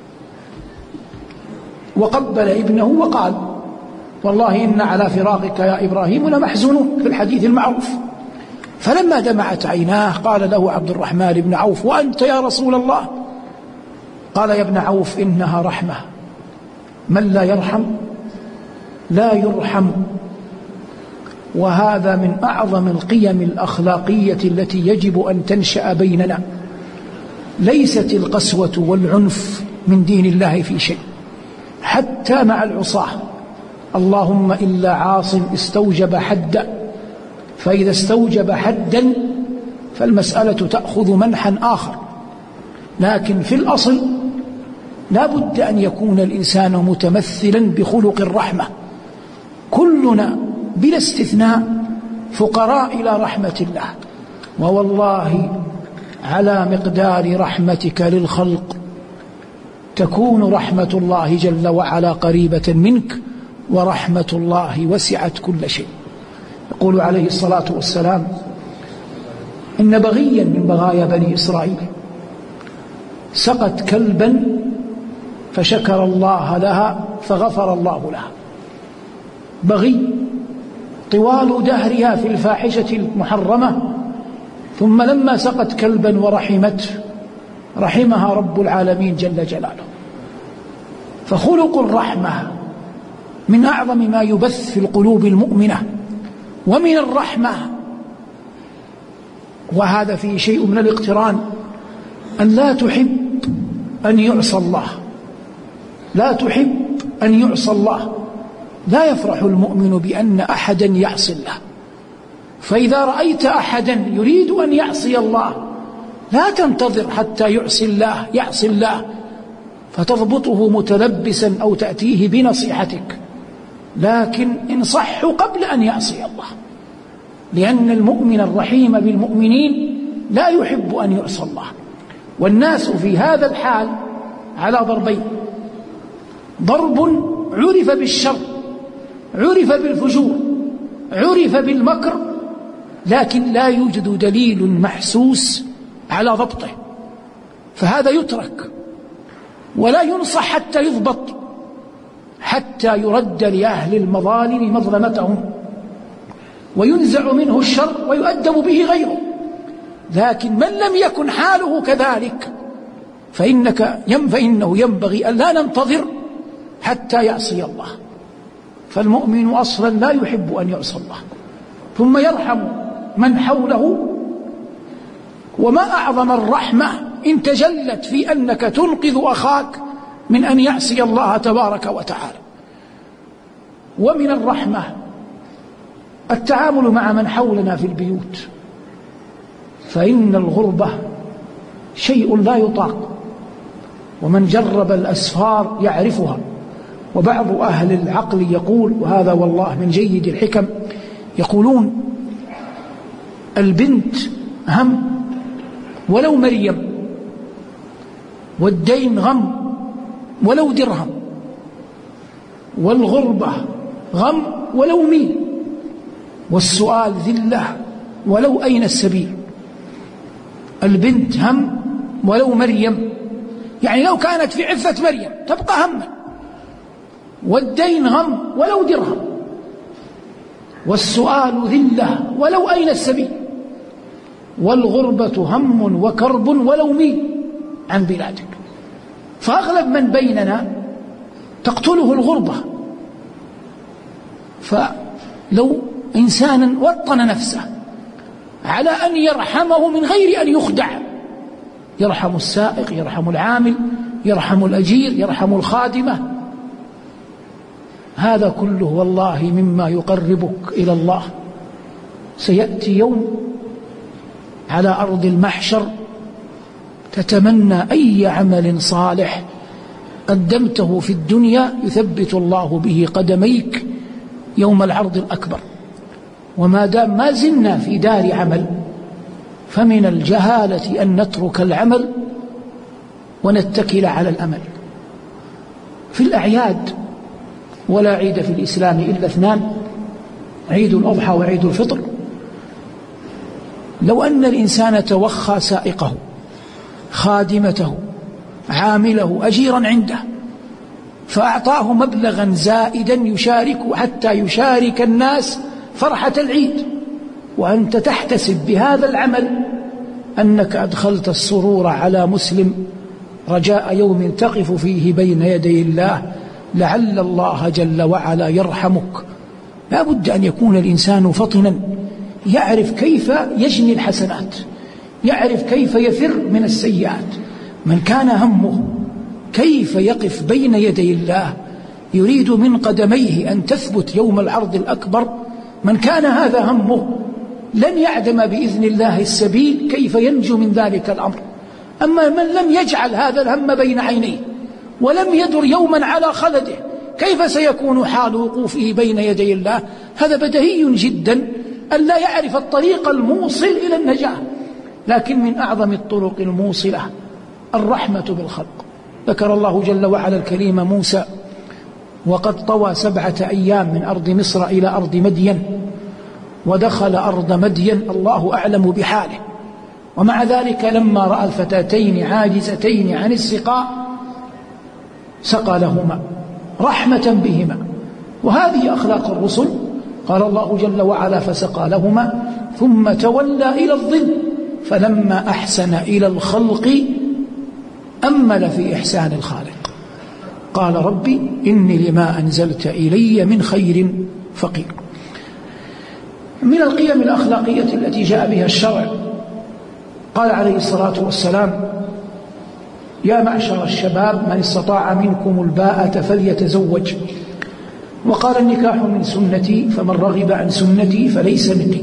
وقبل ابنه وقال والله إن على فراقك يا إبراهيم لمحزونون في الحديث المعروف. فلما دمعت عيناه قال له عبد الرحمن بن عوف وأنت يا رسول الله؟ قال يا ابن عوف إنها رحمة، من لا يرحم لا يرحم. وهذا من أعظم القيم الأخلاقية التي يجب أن تنشأ بيننا. ليست القسوة والعنف من دين الله في شيء حتى مع العصاة، اللهم إلا عاص استوجب حدا، فإذا استوجب حدا فالمسألة تأخذ منحا آخر، لكن في الأصل لا بد أن يكون الإنسان متمثلا بخلق الرحمة. كلنا بلا استثناء فقراء إلى رحمة الله، ووالله على مقدار رحمتك للخلق تكون رحمة الله جل وعلا قريبة منك ورحمة الله وسعت كل شيء. يقول عليه الصلاة والسلام: إن بغيا من بغايا بني إسرائيل سقت كلبا فشكر الله لها فغفر الله لها. بغي طوال دهرها في الفاحشة المحرمة، ثم لما سقت كلبا ورحمته رحمها رب العالمين جل جلاله. فخلق الرحمة من أعظم ما يبث في القلوب المؤمنة. ومن الرحمة، وهذا فيه شيء من الاقتران، أن لا تحب أن يعصى الله، لا تحب أن يعصى الله. لا يفرح المؤمن بأن أحدا يعصي الله، فإذا رأيت أحدا يريد أن يعصي الله لا تنتظر حتى يعصي الله يعصي الله فتضبطه متلبسا أو تأتيه بنصيحتك، لكن انصحه قبل أن يعصي الله، لأن المؤمن الرحيم بالمؤمنين لا يحب أن يعصى الله. والناس في هذا الحال على ضربين: ضرب عرف بالشر، عرف بالفجور، عرف بالمكر، لكن لا يوجد دليل محسوس على ضبطه، فهذا يترك ولا ينصح حتى يضبط، حتى يرد لأهل المظالم مظلمتهم وينزع منه الشر ويؤدب به غيره. لكن من لم يكن حاله كذلك فإنك فإنه ينبغي أن لا ننتظر حتى يعصي الله، فالمؤمن أصلا لا يحب أن يعصى الله، ثم يرحم من حوله. وما أعظم الرحمة إن تجلت في أنك تنقذ أخاك من أن يعصي الله تبارك وتعالى. ومن الرحمة التعامل مع من حولنا في البيوت، فإن الغربة شيء لا يطاق، ومن جرب الأسفار يعرفها. وبعض أهل العقل يقول، وهذا والله من جيد الحكم، يقولون: البنت هم ولو مريم، والدين غم ولو درهم، والغربة غم ولو ميل، والسؤال ذلة ولو أين السبيل. البنت هم ولو مريم، يعني لو كانت في عفة مريم تبقى هما، والدين غم ولو درهم، والسؤال ذلة ولو أين السبيل، والغربة هم وكرب ولو ميل عن بلادك. فأغلب من بيننا تقتله الغربة، فلو إنسانا وطن نفسه على أن يرحمه من غير أن يخدع، يرحم السائق، يرحم العامل، يرحم الأجير، يرحم الخادمة، هذا كله والله مما يقربك إلى الله. سيأتي يوم على أرض المحشر تتمنى أي عمل صالح قدمته في الدنيا يثبت الله به قدميك يوم العرض الأكبر. وما دام ما زلنا في دار عمل فمن الجهالة أن نترك العمل ونتكل على الأمل. في الأعياد، ولا عيد في الإسلام إلا اثنان: عيد الأضحى وعيد الفطر. لو أن الإنسان توخى سائقه، خادمته، عامله، أجيرا عنده، فأعطاه مبلغا زائدا يشارك حتى يشارك الناس فرحة العيد، وأنت تحتسب بهذا العمل أنك أدخلت السرور على مسلم رجاء يوم تقف فيه بين يدي الله لعل الله جل وعلا يرحمك. لا بد أن يكون الإنسان فطنا، يعرف كيف يجني الحسنات، يعرف كيف يفر من السيئات. من كان همه كيف يقف بين يدي الله يريد من قدميه أن تثبت يوم العرض الأكبر، من كان هذا همه لن يعدم بإذن الله السبيل كيف ينجو من ذلك الأمر. أما من لم يجعل هذا الهم بين عينيه ولم يدر يوما على خلده، كيف سيكون حال وقوفه بين يدي الله؟ هذا بديهي جدا أن لا يعرف الطريق الموصل إلى النجاة. لكن من أعظم الطرق الموصلة الرحمة بالخلق. ذكر الله جل وعلا الكريم موسى وقد طوى سبعة أيام من أرض مصر إلى أرض مدين، ودخل أرض مدين الله أعلم بحاله، ومع ذلك لما رأى الفتاتين عاجزتين عن السقاء سقى لهما رحمة بهما. وهذه أخلاق الرسل. قال الله جل وعلا: فسقى لهما ثم تولى إلى الظل فلما أحسن إلى الخلق أمل في إحسان الخالق قال: ربي إني لما أنزلت إلي من خير فقير. من القيم الأخلاقية التي جاء بها الشرع قال عليه الصلاة والسلام: يا معشر الشباب من استطاع منكم الباءة فليتزوج. وقال: النكاح من سنتي فمن رغب عن سنتي فليس مني.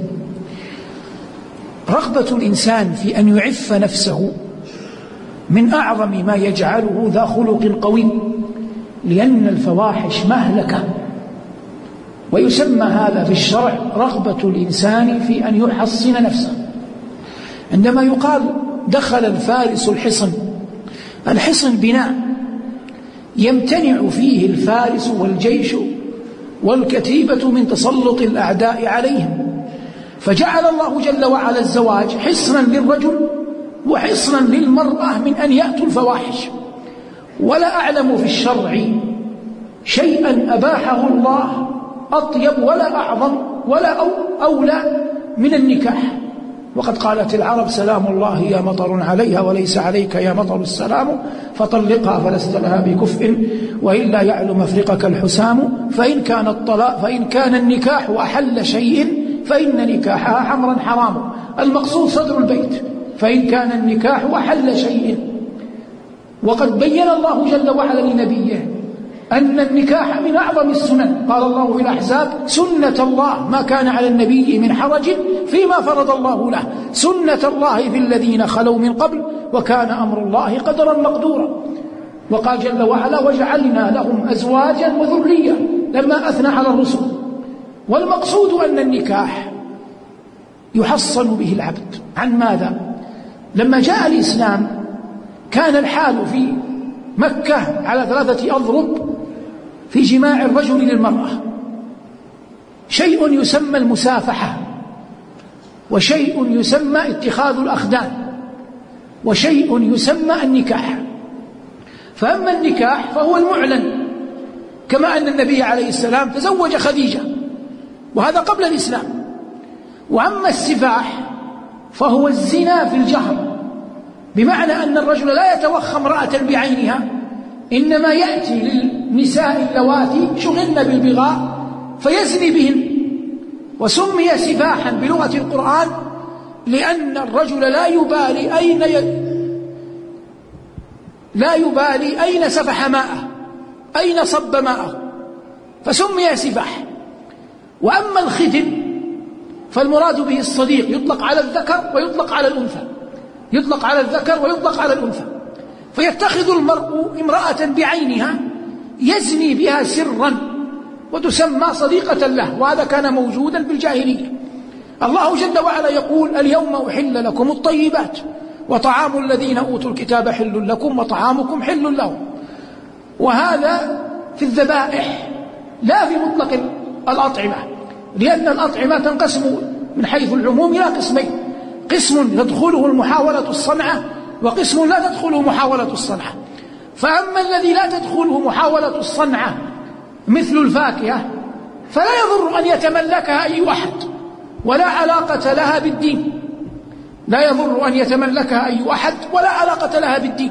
رغبة الإنسان في أن يعف نفسه من أعظم ما يجعله ذا خلق قويم، لأن الفواحش مهلكة، ويسمى هذا في الشرع رغبة الإنسان في أن يحصن نفسه. عندما يقال دخل الفارس الحصن، الحصن بناء يمتنع فيه الفارس والجيش والكتيبة من تسلط الأعداء عليهم، فجعل الله جل وعلا الزواج حصنا للرجل وحصنا للمرأة من أن يأتوا الفواحش. ولا أعلم في الشرع شيئا أباحه الله أطيب ولا أعظم ولا أولى من النكاح. وقد قالت العرب: سلام الله يا مطر عليها وليس عليك يا مطر السلام، فطلقها فلست لها بكفء وإلا يعلو مفرقك الحسام. فإن كان الطلاق فإن كان النكاح أحل شيء فإن نكاحها حمرا حرام. المقصود صدر البيت: فإن كان النكاح أحل شيء. وقد بين الله جل وعلا لنبيه أن النكاح من أعظم السنن. قال الله في الأحزاب: سنة الله ما كان على النبي من حرج فيما فرض الله له، سنة الله في الذين خلوا من قبل وكان أمر الله قدرا مقدورا. وقال جل وعلا: وجعلنا لهم أزواجا وذرية، لما أثنى على الرسل. والمقصود أن النكاح يحصن به العبد. عن ماذا؟ لما جاء الإسلام كان الحال في مكة على ثلاثة أضرب في جماع الرجل للمرأة: شيء يسمى المسافحة، وشيء يسمى اتخاذ الأخدان، وشيء يسمى النكاح. فأما النكاح فهو المعلن، كما أن النبي عليه السلام تزوج خديجة وهذا قبل الإسلام. وأما السفاح فهو الزنا في الجهر، بمعنى أن الرجل لا يتوخى امرأة بعينها، إنما يأتي للنساء اللواتي شغلن بالبغاء فيزني بهن. وسمي سفاحا بلغة القرآن لأن الرجل لا يبالي أين ي... لا يبالي أين سفح ماءه، أين صب ماءه، فسمي سفاح. وأما الختن فالمراد به الصديق، يطلق على الذكر ويطلق على الأنثى، يطلق على الذكر ويطلق على الأنثى. فيتخذ المرء امرأة بعينها يزني بها سرا وتسمى صديقة له، وهذا كان موجودا في الجاهلية. الله جل وعلا يقول: اليوم أحل لكم الطيبات وطعام الذين أوتوا الكتاب حل لكم وطعامكم حل لهم. وهذا في الذبائح لا في مطلق الأطعمة، لأن الأطعمة تنقسم من حيث العموم إلى قسمين: قسم تدخله المحاولة الصنعة، وقسم لا تدخله محاولة الصنعة. فأما الذي لا تدخله محاولة الصنعة مثل الفاكهة فلا يضر أن يتملكها أي أحد، ولا علاقة لها بالدين، لا يضر أن يتملكها أي أحد ولا علاقة لها بالدين.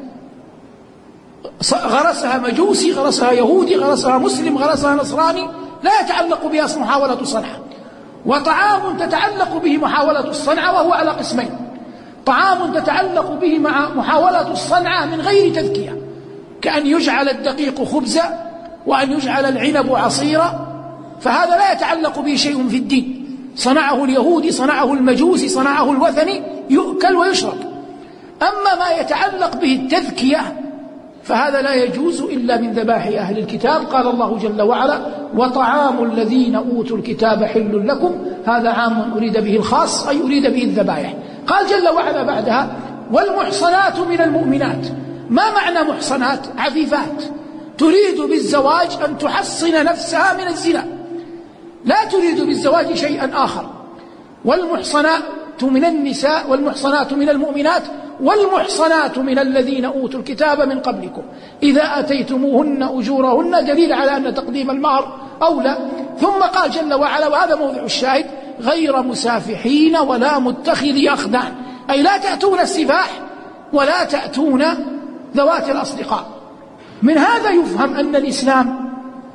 غرسها مجوسي، غرسها يهودي، غرسها مسلم، غرسها نصراني، لا يتعلق بها محاولة الصنعة. وطعام تتعلق به محاولة الصنعة وهو على قسمين: طعام تتعلق به مع محاولة الصنعة من غير تذكية، كأن يجعل الدقيق خبزا وأن يجعل العنب عصيرا، فهذا لا يتعلق به شيء في الدين، صنعه اليهودي، صنعه المجوسي، صنعه الوثني، يؤكل ويشرب. أما ما يتعلق به التذكية فهذا لا يجوز إلا من ذبائح أهل الكتاب. قال الله جل وعلا: وطعام الذين أوتوا الكتاب حل لكم، هذا عام أريد به الخاص، أي أريد به الذبائح. قال جل وعلا بعدها: والمحصنات من المؤمنات. ما معنى محصنات؟ عفيفات. تريد بالزواج أن تحصن نفسها من الزنا، لا تريد بالزواج شيئا آخر. والمحصنات من النساء والمحصنات من المؤمنات والمحصنات من الذين أوتوا الكتاب من قبلكم إذا آتيتموهن أجورهن، دليل على أن تقديم المهر أولى. ثم قال جل وعلا، وهذا موضع الشاهد: غير مسافحين ولا متخذي أخدان، أي لا تأتون السفاح ولا تأتون ذوات الأصدقاء. من هذا يفهم أن الإسلام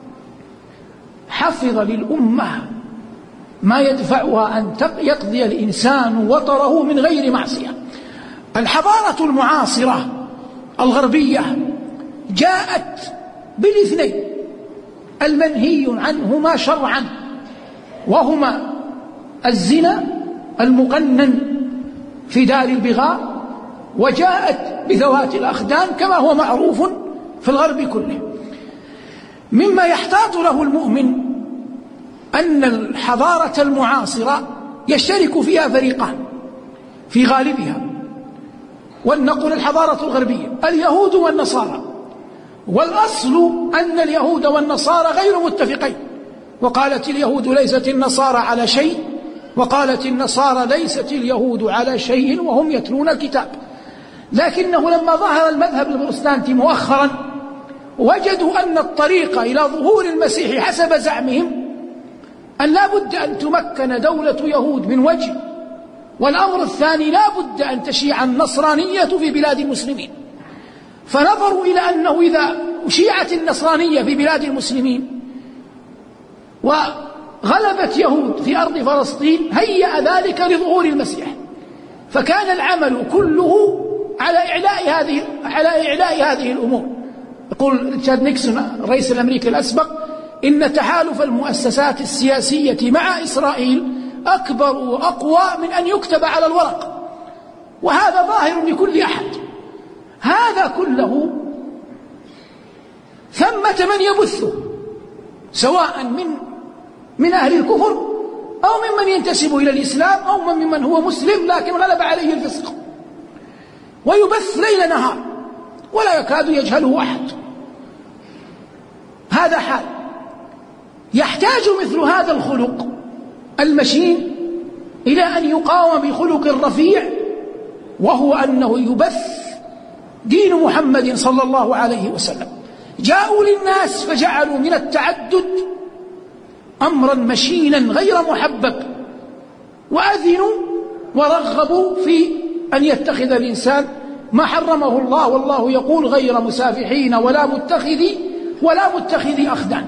حفظ للأمة ما يدفعها أن يقضي الإنسان وطره من غير معصية. الحضارة المعاصرة الغربية جاءت بالاثنين المنهي عنهما شرعا، وهما الزنا المقنن في دار البغاء، وجاءت بذوات الأخدان كما هو معروف في الغرب كله. مما يحتاط له المؤمن أن الحضارة المعاصرة يشترك فيها فريقان في غالبها، ولنقل الحضارة الغربية اليهود والنصارى، والأصل أن اليهود والنصارى غير متفقين، وقالت اليهود ليست النصارى على شيء، وقالت النصارى ليست اليهود على شيء وهم يتلون الكتاب. لكنه لما ظهر المذهب البروتستانتي مؤخرا وجدوا أن الطريق إلى ظهور المسيح حسب زعمهم أن لا بد أن تمكن دولة يهود من وجه، والأمر الثاني لا بد أن تشيع النصرانية في بلاد المسلمين. فنظروا إلى أنه إذا أشيعت النصرانية في بلاد المسلمين وغلبت يهود في أرض فلسطين هيأ ذلك لظهور المسيح، فكان العمل كله على إعلاء هذه على إعلاء هذه الأمور. يقول ريتشارد نيكسون الرئيس الأمريكي الأسبق إن تحالف المؤسسات السياسية مع إسرائيل أكبر وأقوى من أن يكتب على الورق، وهذا ظاهر لكل أحد. هذا كله ثمة من يبثه، سواء من من أهل الكفر أو ممن ينتسب إلى الإسلام أو ممن هو مسلم لكن غلب عليه الفسق، ويبث ليل نهار ولا يكاد يجهله أحد. هذا حال. يحتاج مثل هذا الخلق المشين إلى أن يقاوم بخلق رفيع، وهو أنه يبث دين محمد صلى الله عليه وسلم. جاءوا للناس فجعلوا من التعدد أمرا مشينا غير محبب، وأذنوا ورغبوا في أن يتخذ الإنسان ما حرمه الله، والله يقول غير مسافحين ولا متخذي ولا متخذي أخدان.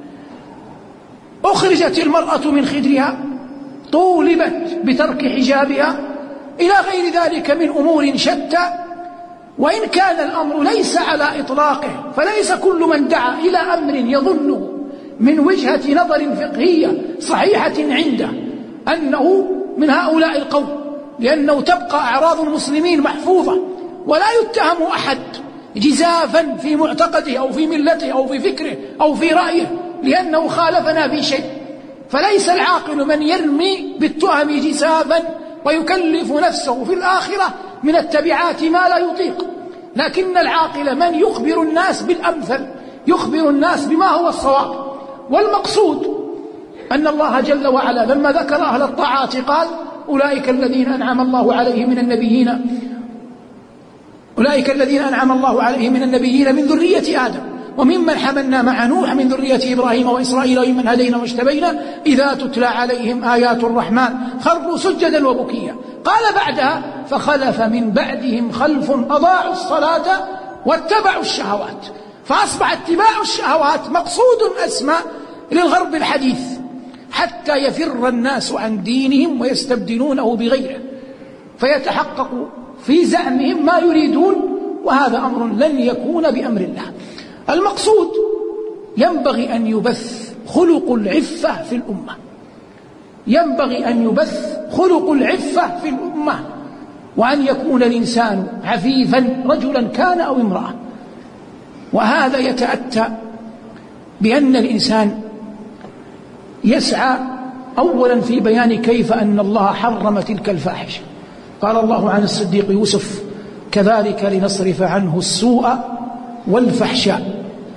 أخرجت المرأة من خدرها، طولبت بترك حجابها، إلى غير ذلك من أمور شتى. وإن كان الأمر ليس على إطلاقه، فليس كل من دعا إلى أمر يظنه من وجهة نظر فقهية صحيحة عنده أنه من هؤلاء القوم، لأنه تبقى أعراض المسلمين محفوظة، ولا يتهم أحد جزافا في معتقده أو في ملته أو في فكره أو في رأيه لأنه خالفنا في شيء. فليس العاقل من يرمي بالتهم جزافا ويكلف نفسه في الآخرة من التبعات ما لا يطيق، لكن العاقل من يخبر الناس بالأمثل، يخبر الناس بما هو الصواب. والمقصود أن الله جل وعلا لما ذكر أهل الطاعات قال أولئك الذين أنعم الله عليهم من النبيين أولئك الذين أنعم الله عليهم من النبيين من ذرية آدم وممن حملنا مع نوح من ذرية إبراهيم وإسرائيل وممن هدينا واجتبينا إذا تتلى عليهم آيات الرحمن خروا سجدا وبكيا. قال بعدها فخلف من بعدهم خلف أضاعوا الصلاة واتبعوا الشهوات. فأصبح اتباع الشهوات مقصود أسمى للغرب الحديث، حتى يفر الناس عن دينهم ويستبدلونه بغيره، فيتحقق في زعمهم ما يريدون، وهذا أمر لن يكون بأمر الله. المقصود ينبغي أن يبث خلق العفة في الأمة، ينبغي أن يبث خلق العفة في الأمة، وأن يكون الإنسان عفيفا رجلا كان أو امرأة. وهذا يتأتى بأن الإنسان يسعى أولا في بيان كيف أن الله حرم تلك الفاحشة. قال الله عن الصديق يوسف كذلك لنصرف عنه السوء والفحشاء،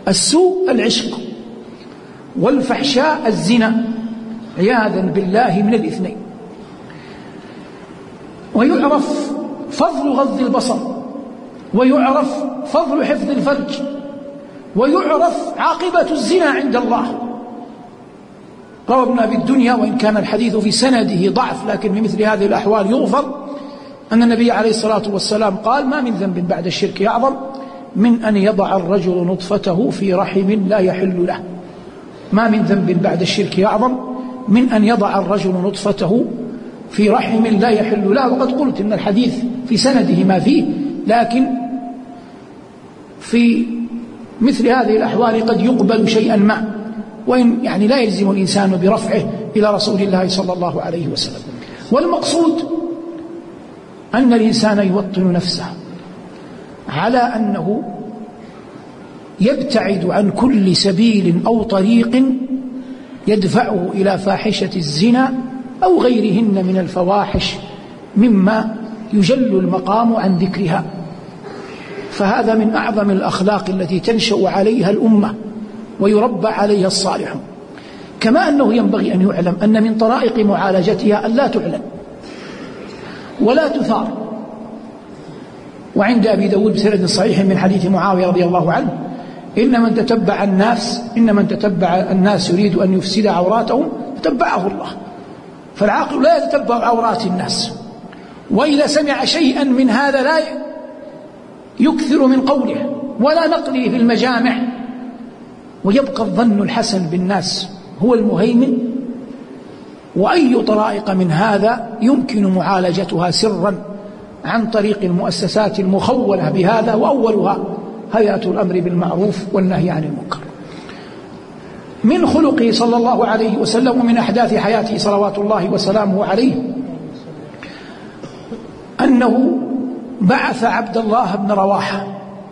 السوء العشق، والفحشاء الزنا، عياذا بالله من الاثنين. ويعرف فضل غض البصر، ويعرف فضل حفظ الفرج، ويعرف عاقبة الزنا عند الله. روى ابن أبي الدنيا، وإن كان الحديث في سنده ضعف، لكن في مثل هذه الأحوال يغفر، أن النبي عليه الصلاة والسلام قال: ما من ذنب بعد الشرك أعظم من أن يضع الرجل نطفته في رحم لا يحل له. ما من ذنب بعد الشرك أعظم من أن يضع الرجل نطفته في رحم لا يحل له. وقد قلت إن الحديث في سنده ما فيه، لكن في مثل هذه الأحوال قد يقبل شيئا ما، وإن يعني لا يلزم الإنسان برفعه إلى رسول الله صلى الله عليه وسلم. والمقصود أن الإنسان يوطن نفسه على أنه يبتعد عن كل سبيل أو طريق يدفعه إلى فاحشة الزنا أو غيرهن من الفواحش مما يجل المقام عن ذكرها. فهذا من أعظم الأخلاق التي تنشأ عليها الأمة ويربى عليها الصالحون. كما أنه ينبغي أن يعلم أن من طرائق معالجتها أن لا تعلن ولا تثار. وعند أبي داود بسند صحيح من حديث معاوية رضي الله عنه: إن من تتبع الناس إن من تتبع الناس يريد أن يفسد عوراتهم تتبعه الله. فالعاقل لا يتتبع عورات الناس، وإذا سمع شيئا من هذا لا يكثر من قوله ولا نقله في المجامع، ويبقى الظن الحسن بالناس هو المهيمن. وأي طرائق من هذا يمكن معالجتها سرا عن طريق المؤسسات المخولة بهذا، وأولها هيئة الأمر بالمعروف والنهي عن المنكر. من خلقه صلى الله عليه وسلم ومن أحداث حياته صلوات الله وسلامه عليه أنه بعث عبد الله بن رواحة،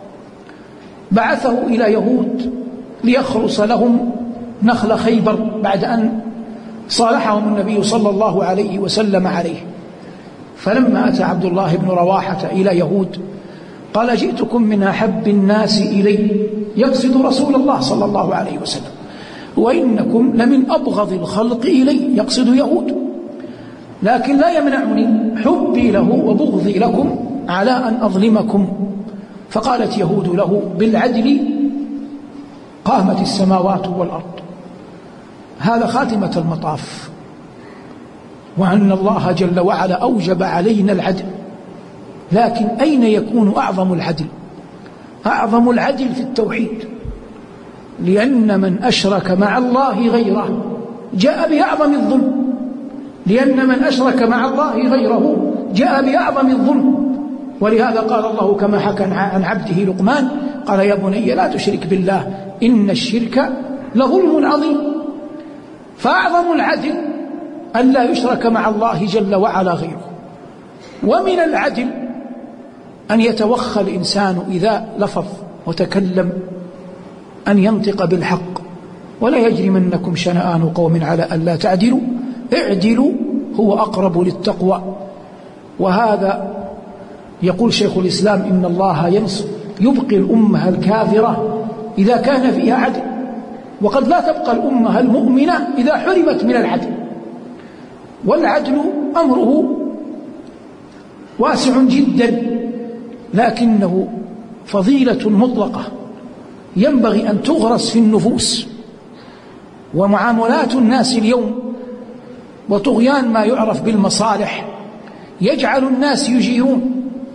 بعثه إلى يهود ليخرص لهم نخل خيبر بعد أن صالحهم النبي صلى الله عليه وسلم عليه. فلما أتى عبد الله بن رواحة إلى يهود قال: جئتكم من أحب الناس إلي، يقصد رسول الله صلى الله عليه وسلم، وإنكم لمن أبغض الخلق إلي، يقصد يهود، لكن لا يمنعني حبي له وبغضي لكم على أن أظلمكم. فقالت يهود له: بالعدل قامت السماوات والأرض. هذا خاتمة المطاف، وأن الله جل وعلا أوجب علينا العدل. لكن أين يكون أعظم العدل؟ أعظم العدل في التوحيد، لأن من أشرك مع الله غيره جاء بأعظم الظلم، لأن من أشرك مع الله غيره جاء بأعظم الظلم. ولهذا قال الله كما حكى عن عبده لقمان: قال: يا بني لا تشرك بالله إن الشرك لظلم عظيم. فأعظم العدل أن لا يشرك مع الله جل وعلا غيره. ومن العدل أن يتوخى الإنسان إذا لفظ وتكلم أن ينطق بالحق، ولا يجرمنكم شنآن قوم على ألا تعدلوا اعدلوا هو أقرب للتقوى. وهذا يقول شيخ الإسلام: إن الله ينصر يبقي الأمة الكافرة إذا كان فيها عدل، وقد لا تبقى الأمة المؤمنة إذا حرمت من العدل. والعدل أمره واسع جدا، لكنه فضيلة مطلقة ينبغي أن تغرس في النفوس. ومعاملات الناس اليوم وطغيان ما يعرف بالمصالح يجعل الناس يجيرون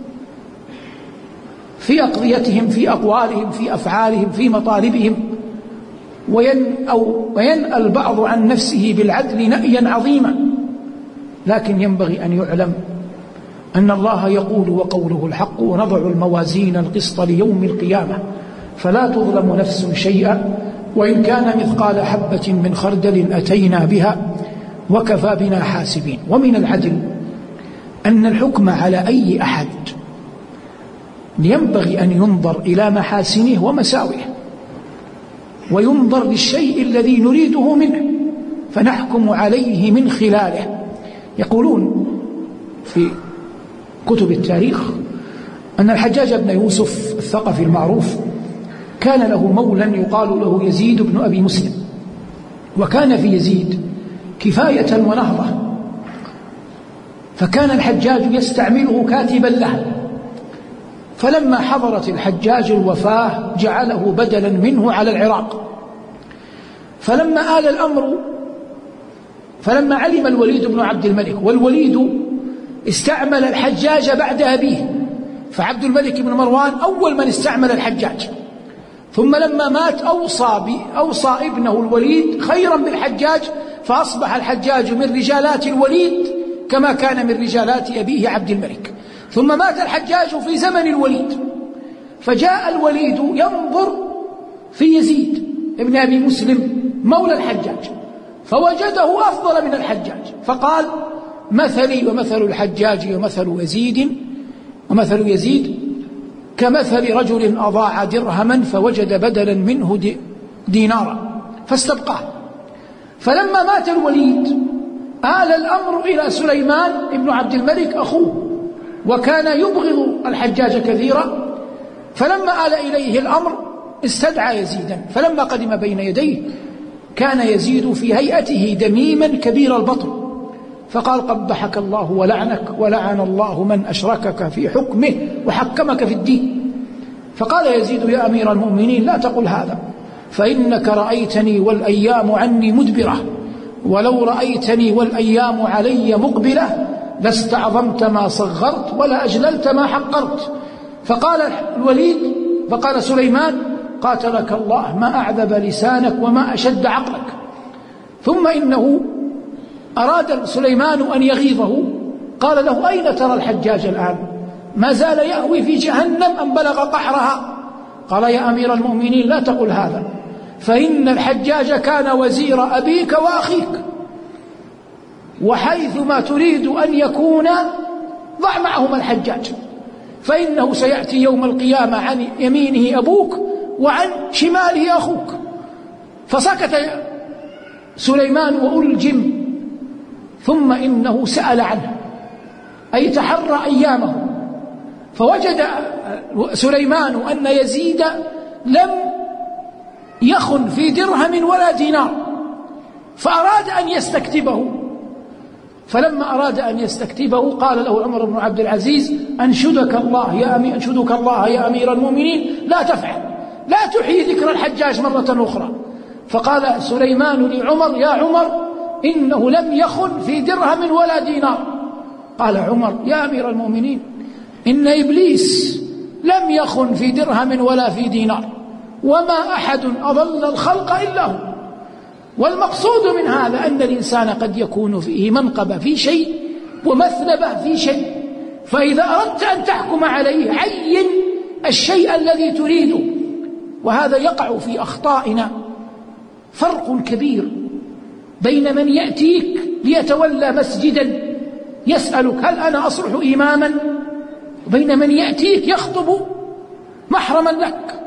في أقضيتهم، في أقوالهم، في أفعالهم، في مطالبهم، وين أو وينأى البعض عن نفسه بالعدل نأيا عظيما. لكن ينبغي أن يعلم أن الله يقول وقوله الحق: ونضع الموازين القسط ليوم القيامة فلا تظلم نفس شيئا وإن كان مثقال حبة من خردل أتينا بها وكفى بنا حاسبين. ومن العدل أن الحكم على أي أحد ينبغي أن ينظر إلى محاسنه ومساوئه، وينظر للشيء الذي نريده منه فنحكم عليه من خلاله. يقولون في كتب التاريخ أن الحجاج بن يوسف الثقفي المعروف كان له مولا يقال له يزيد بن أبي مسلم، وكان في يزيد كفاية ونهضة، فكان الحجاج يستعمله كاتبا له، فلما حضرت الحجاج الوفاة جعله بدلا منه على العراق. فلما آل الأمر فلما علم الوليد بن عبد الملك، والوليد استعمل الحجاج بعد أبيه، فعبد الملك بن مروان أول من استعمل الحجاج، ثم لما مات أوصى, أوصى ابنه الوليد خيرا بالحجاج، فأصبح الحجاج من رجالات الوليد كما كان من رجالات أبيه عبد الملك. ثم مات الحجاج في زمن الوليد، فجاء الوليد ينظر في يزيد ابن أبي مسلم مولى الحجاج، فوجده أفضل من الحجاج، فقال: مثلي ومثل الحجاج ومثل يزيد ومثل يزيد كمثل رجل أضاع درهما فوجد بدلا منه دينارا فاستبقاه. فلما مات الوليد آل الأمر إلى سليمان ابن عبد الملك أخوه، وكان يبغض الحجاج كثيرا، فلما آل إليه الأمر استدعى يزيدا، فلما قدم بين يديه كان يزيد في هيئته دميما كبير البطن، فقال: قبحك الله ولعنك ولعن الله من أشركك في حكمه وحكمك في الدين. فقال يزيد: يا أمير المؤمنين لا تقل هذا، فإنك رأيتني والأيام عني مدبرة، ولو رأيتني والأيام علي مقبلة لاستعظمت ما صغرت ولا أجللت ما حقرت. فقال الوليد فقال سليمان: قاتلك الله ما أعذب لسانك وما أشد عقلك. ثم إنه أراد سليمان أن يغيظه، قال له: أين ترى الحجاج الآن؟ ما زال يأوي في جهنم أم بلغ قحرها؟ قال: يا أمير المؤمنين لا تقل هذا، فإن الحجاج كان وزير أبيك وأخيك، وحيثما تريد أن يكون ضع معهما الحجاج، فإنه سيأتي يوم القيامة عن يمينه أبوك وعن شماله أخوك. فسكت سليمان وألجم، ثم إنه سأل عنه أي تحرى أيامه، فوجد سليمان أن يزيد لم يخن في درهم ولا دينار، فأراد أن يستكتبه. فلما أراد أن يستكتبه قال له عمر بن عبد العزيز: أنشدك الله يا أمير أنشدك الله يا أمير المؤمنين لا تفعل، لا تحيي ذكر الحجاج مرة أخرى. فقال سليمان لعمر: يا عمر إنه لم يخن في درهم ولا دينار. قال عمر: يا أمير المؤمنين إن إبليس لم يخن في درهم ولا في دينار، وما أحد أضل الخلق إلا هو. والمقصود من هذا أن الإنسان قد يكون فيه منقبة في شيء ومثلبة في شيء، فإذا أردت أن تحكم عليه عين الشيء الذي تريده. وهذا يقع في أخطائنا فرق كبير بين من يأتيك ليتولى مسجدا يسألك: هل أنا أصلح إماما؟ وبين من يأتيك يخطب محرما لك.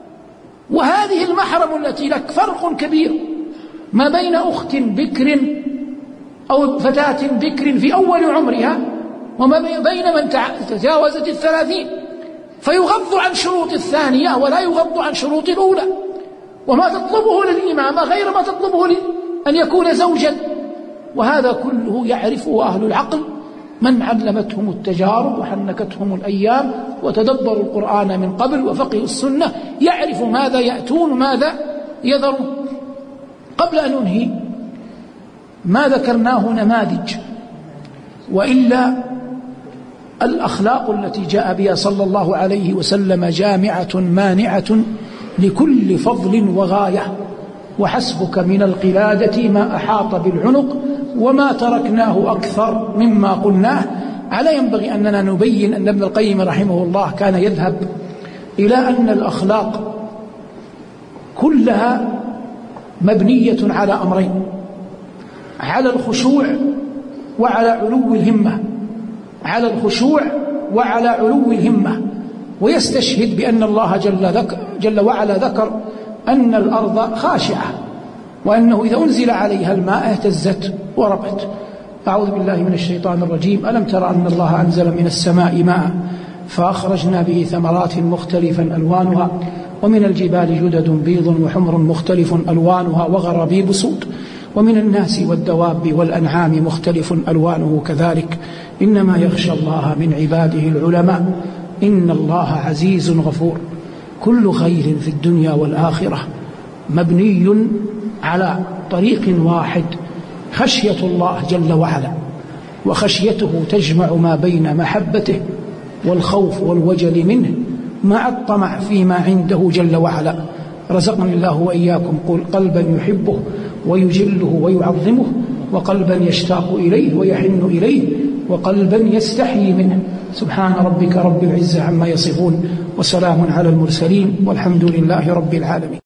وهذه المحرم التي لك فرق كبير ما بين أخت بكر أو فتاة بكر في أول عمرها، وما بين من تجاوزت الثلاثين فيغض عن شروط الثانية ولا يغض عن شروط الأولى، وما تطلبه للإمامة غير ما تطلبه أن يكون زوجا. وهذا كله يعرفه أهل العقل من علمتهم التجارب وحنكتهم الأيام وتدبروا القرآن من قبل وفقهوا السنة، يعرف ماذا يأتون وماذا يذرون. قبل أن أنهي ما ذكرناه نماذج، وإلا الأخلاق التي جاء بها صلى الله عليه وسلم جامعة مانعة لكل فضل وغاية، وحسبك من القلادة ما أحاط بالعنق وما تركناه أكثر مما قلناه. على ينبغي أننا نبين أن ابن القيم رحمه الله كان يذهب إلى أن الأخلاق كلها مبنية على أمرين: على الخشوع وعلى علو الهمة، على الخشوع وعلى علو الهمة. ويستشهد بأن الله جل, ذك جل وعلا ذكر أن الأرض خاشعة، وأنه إذا أنزل عليها الماء اهتزت وربت. أعوذ بالله من الشيطان الرجيم. ألم تر أن الله أنزل من السماء ماء فأخرجنا به ثمرات مختلفا ألوانها ومن الجبال جدد بيض وحمر مختلف ألوانها وغرابيب سود ومن الناس والدواب والأنعام مختلف ألوانه كذلك إنما يخشى الله من عباده العلماء إن الله عزيز غفور. كل خير في الدنيا والآخرة مبني على طريق واحد، خشية الله جل وعلا، وخشيته تجمع ما بين محبته والخوف والوجل منه مع الطمع فيما عنده جل وعلا. رزقني الله وإياكم قل قلبا يحبه ويجله ويعظمه، وقلبا يشتاق إليه ويحن إليه، وقلبا يستحيي منه. سبحان ربك رب العزة عما يصفون، وسلام على المرسلين، والحمد لله رب العالمين.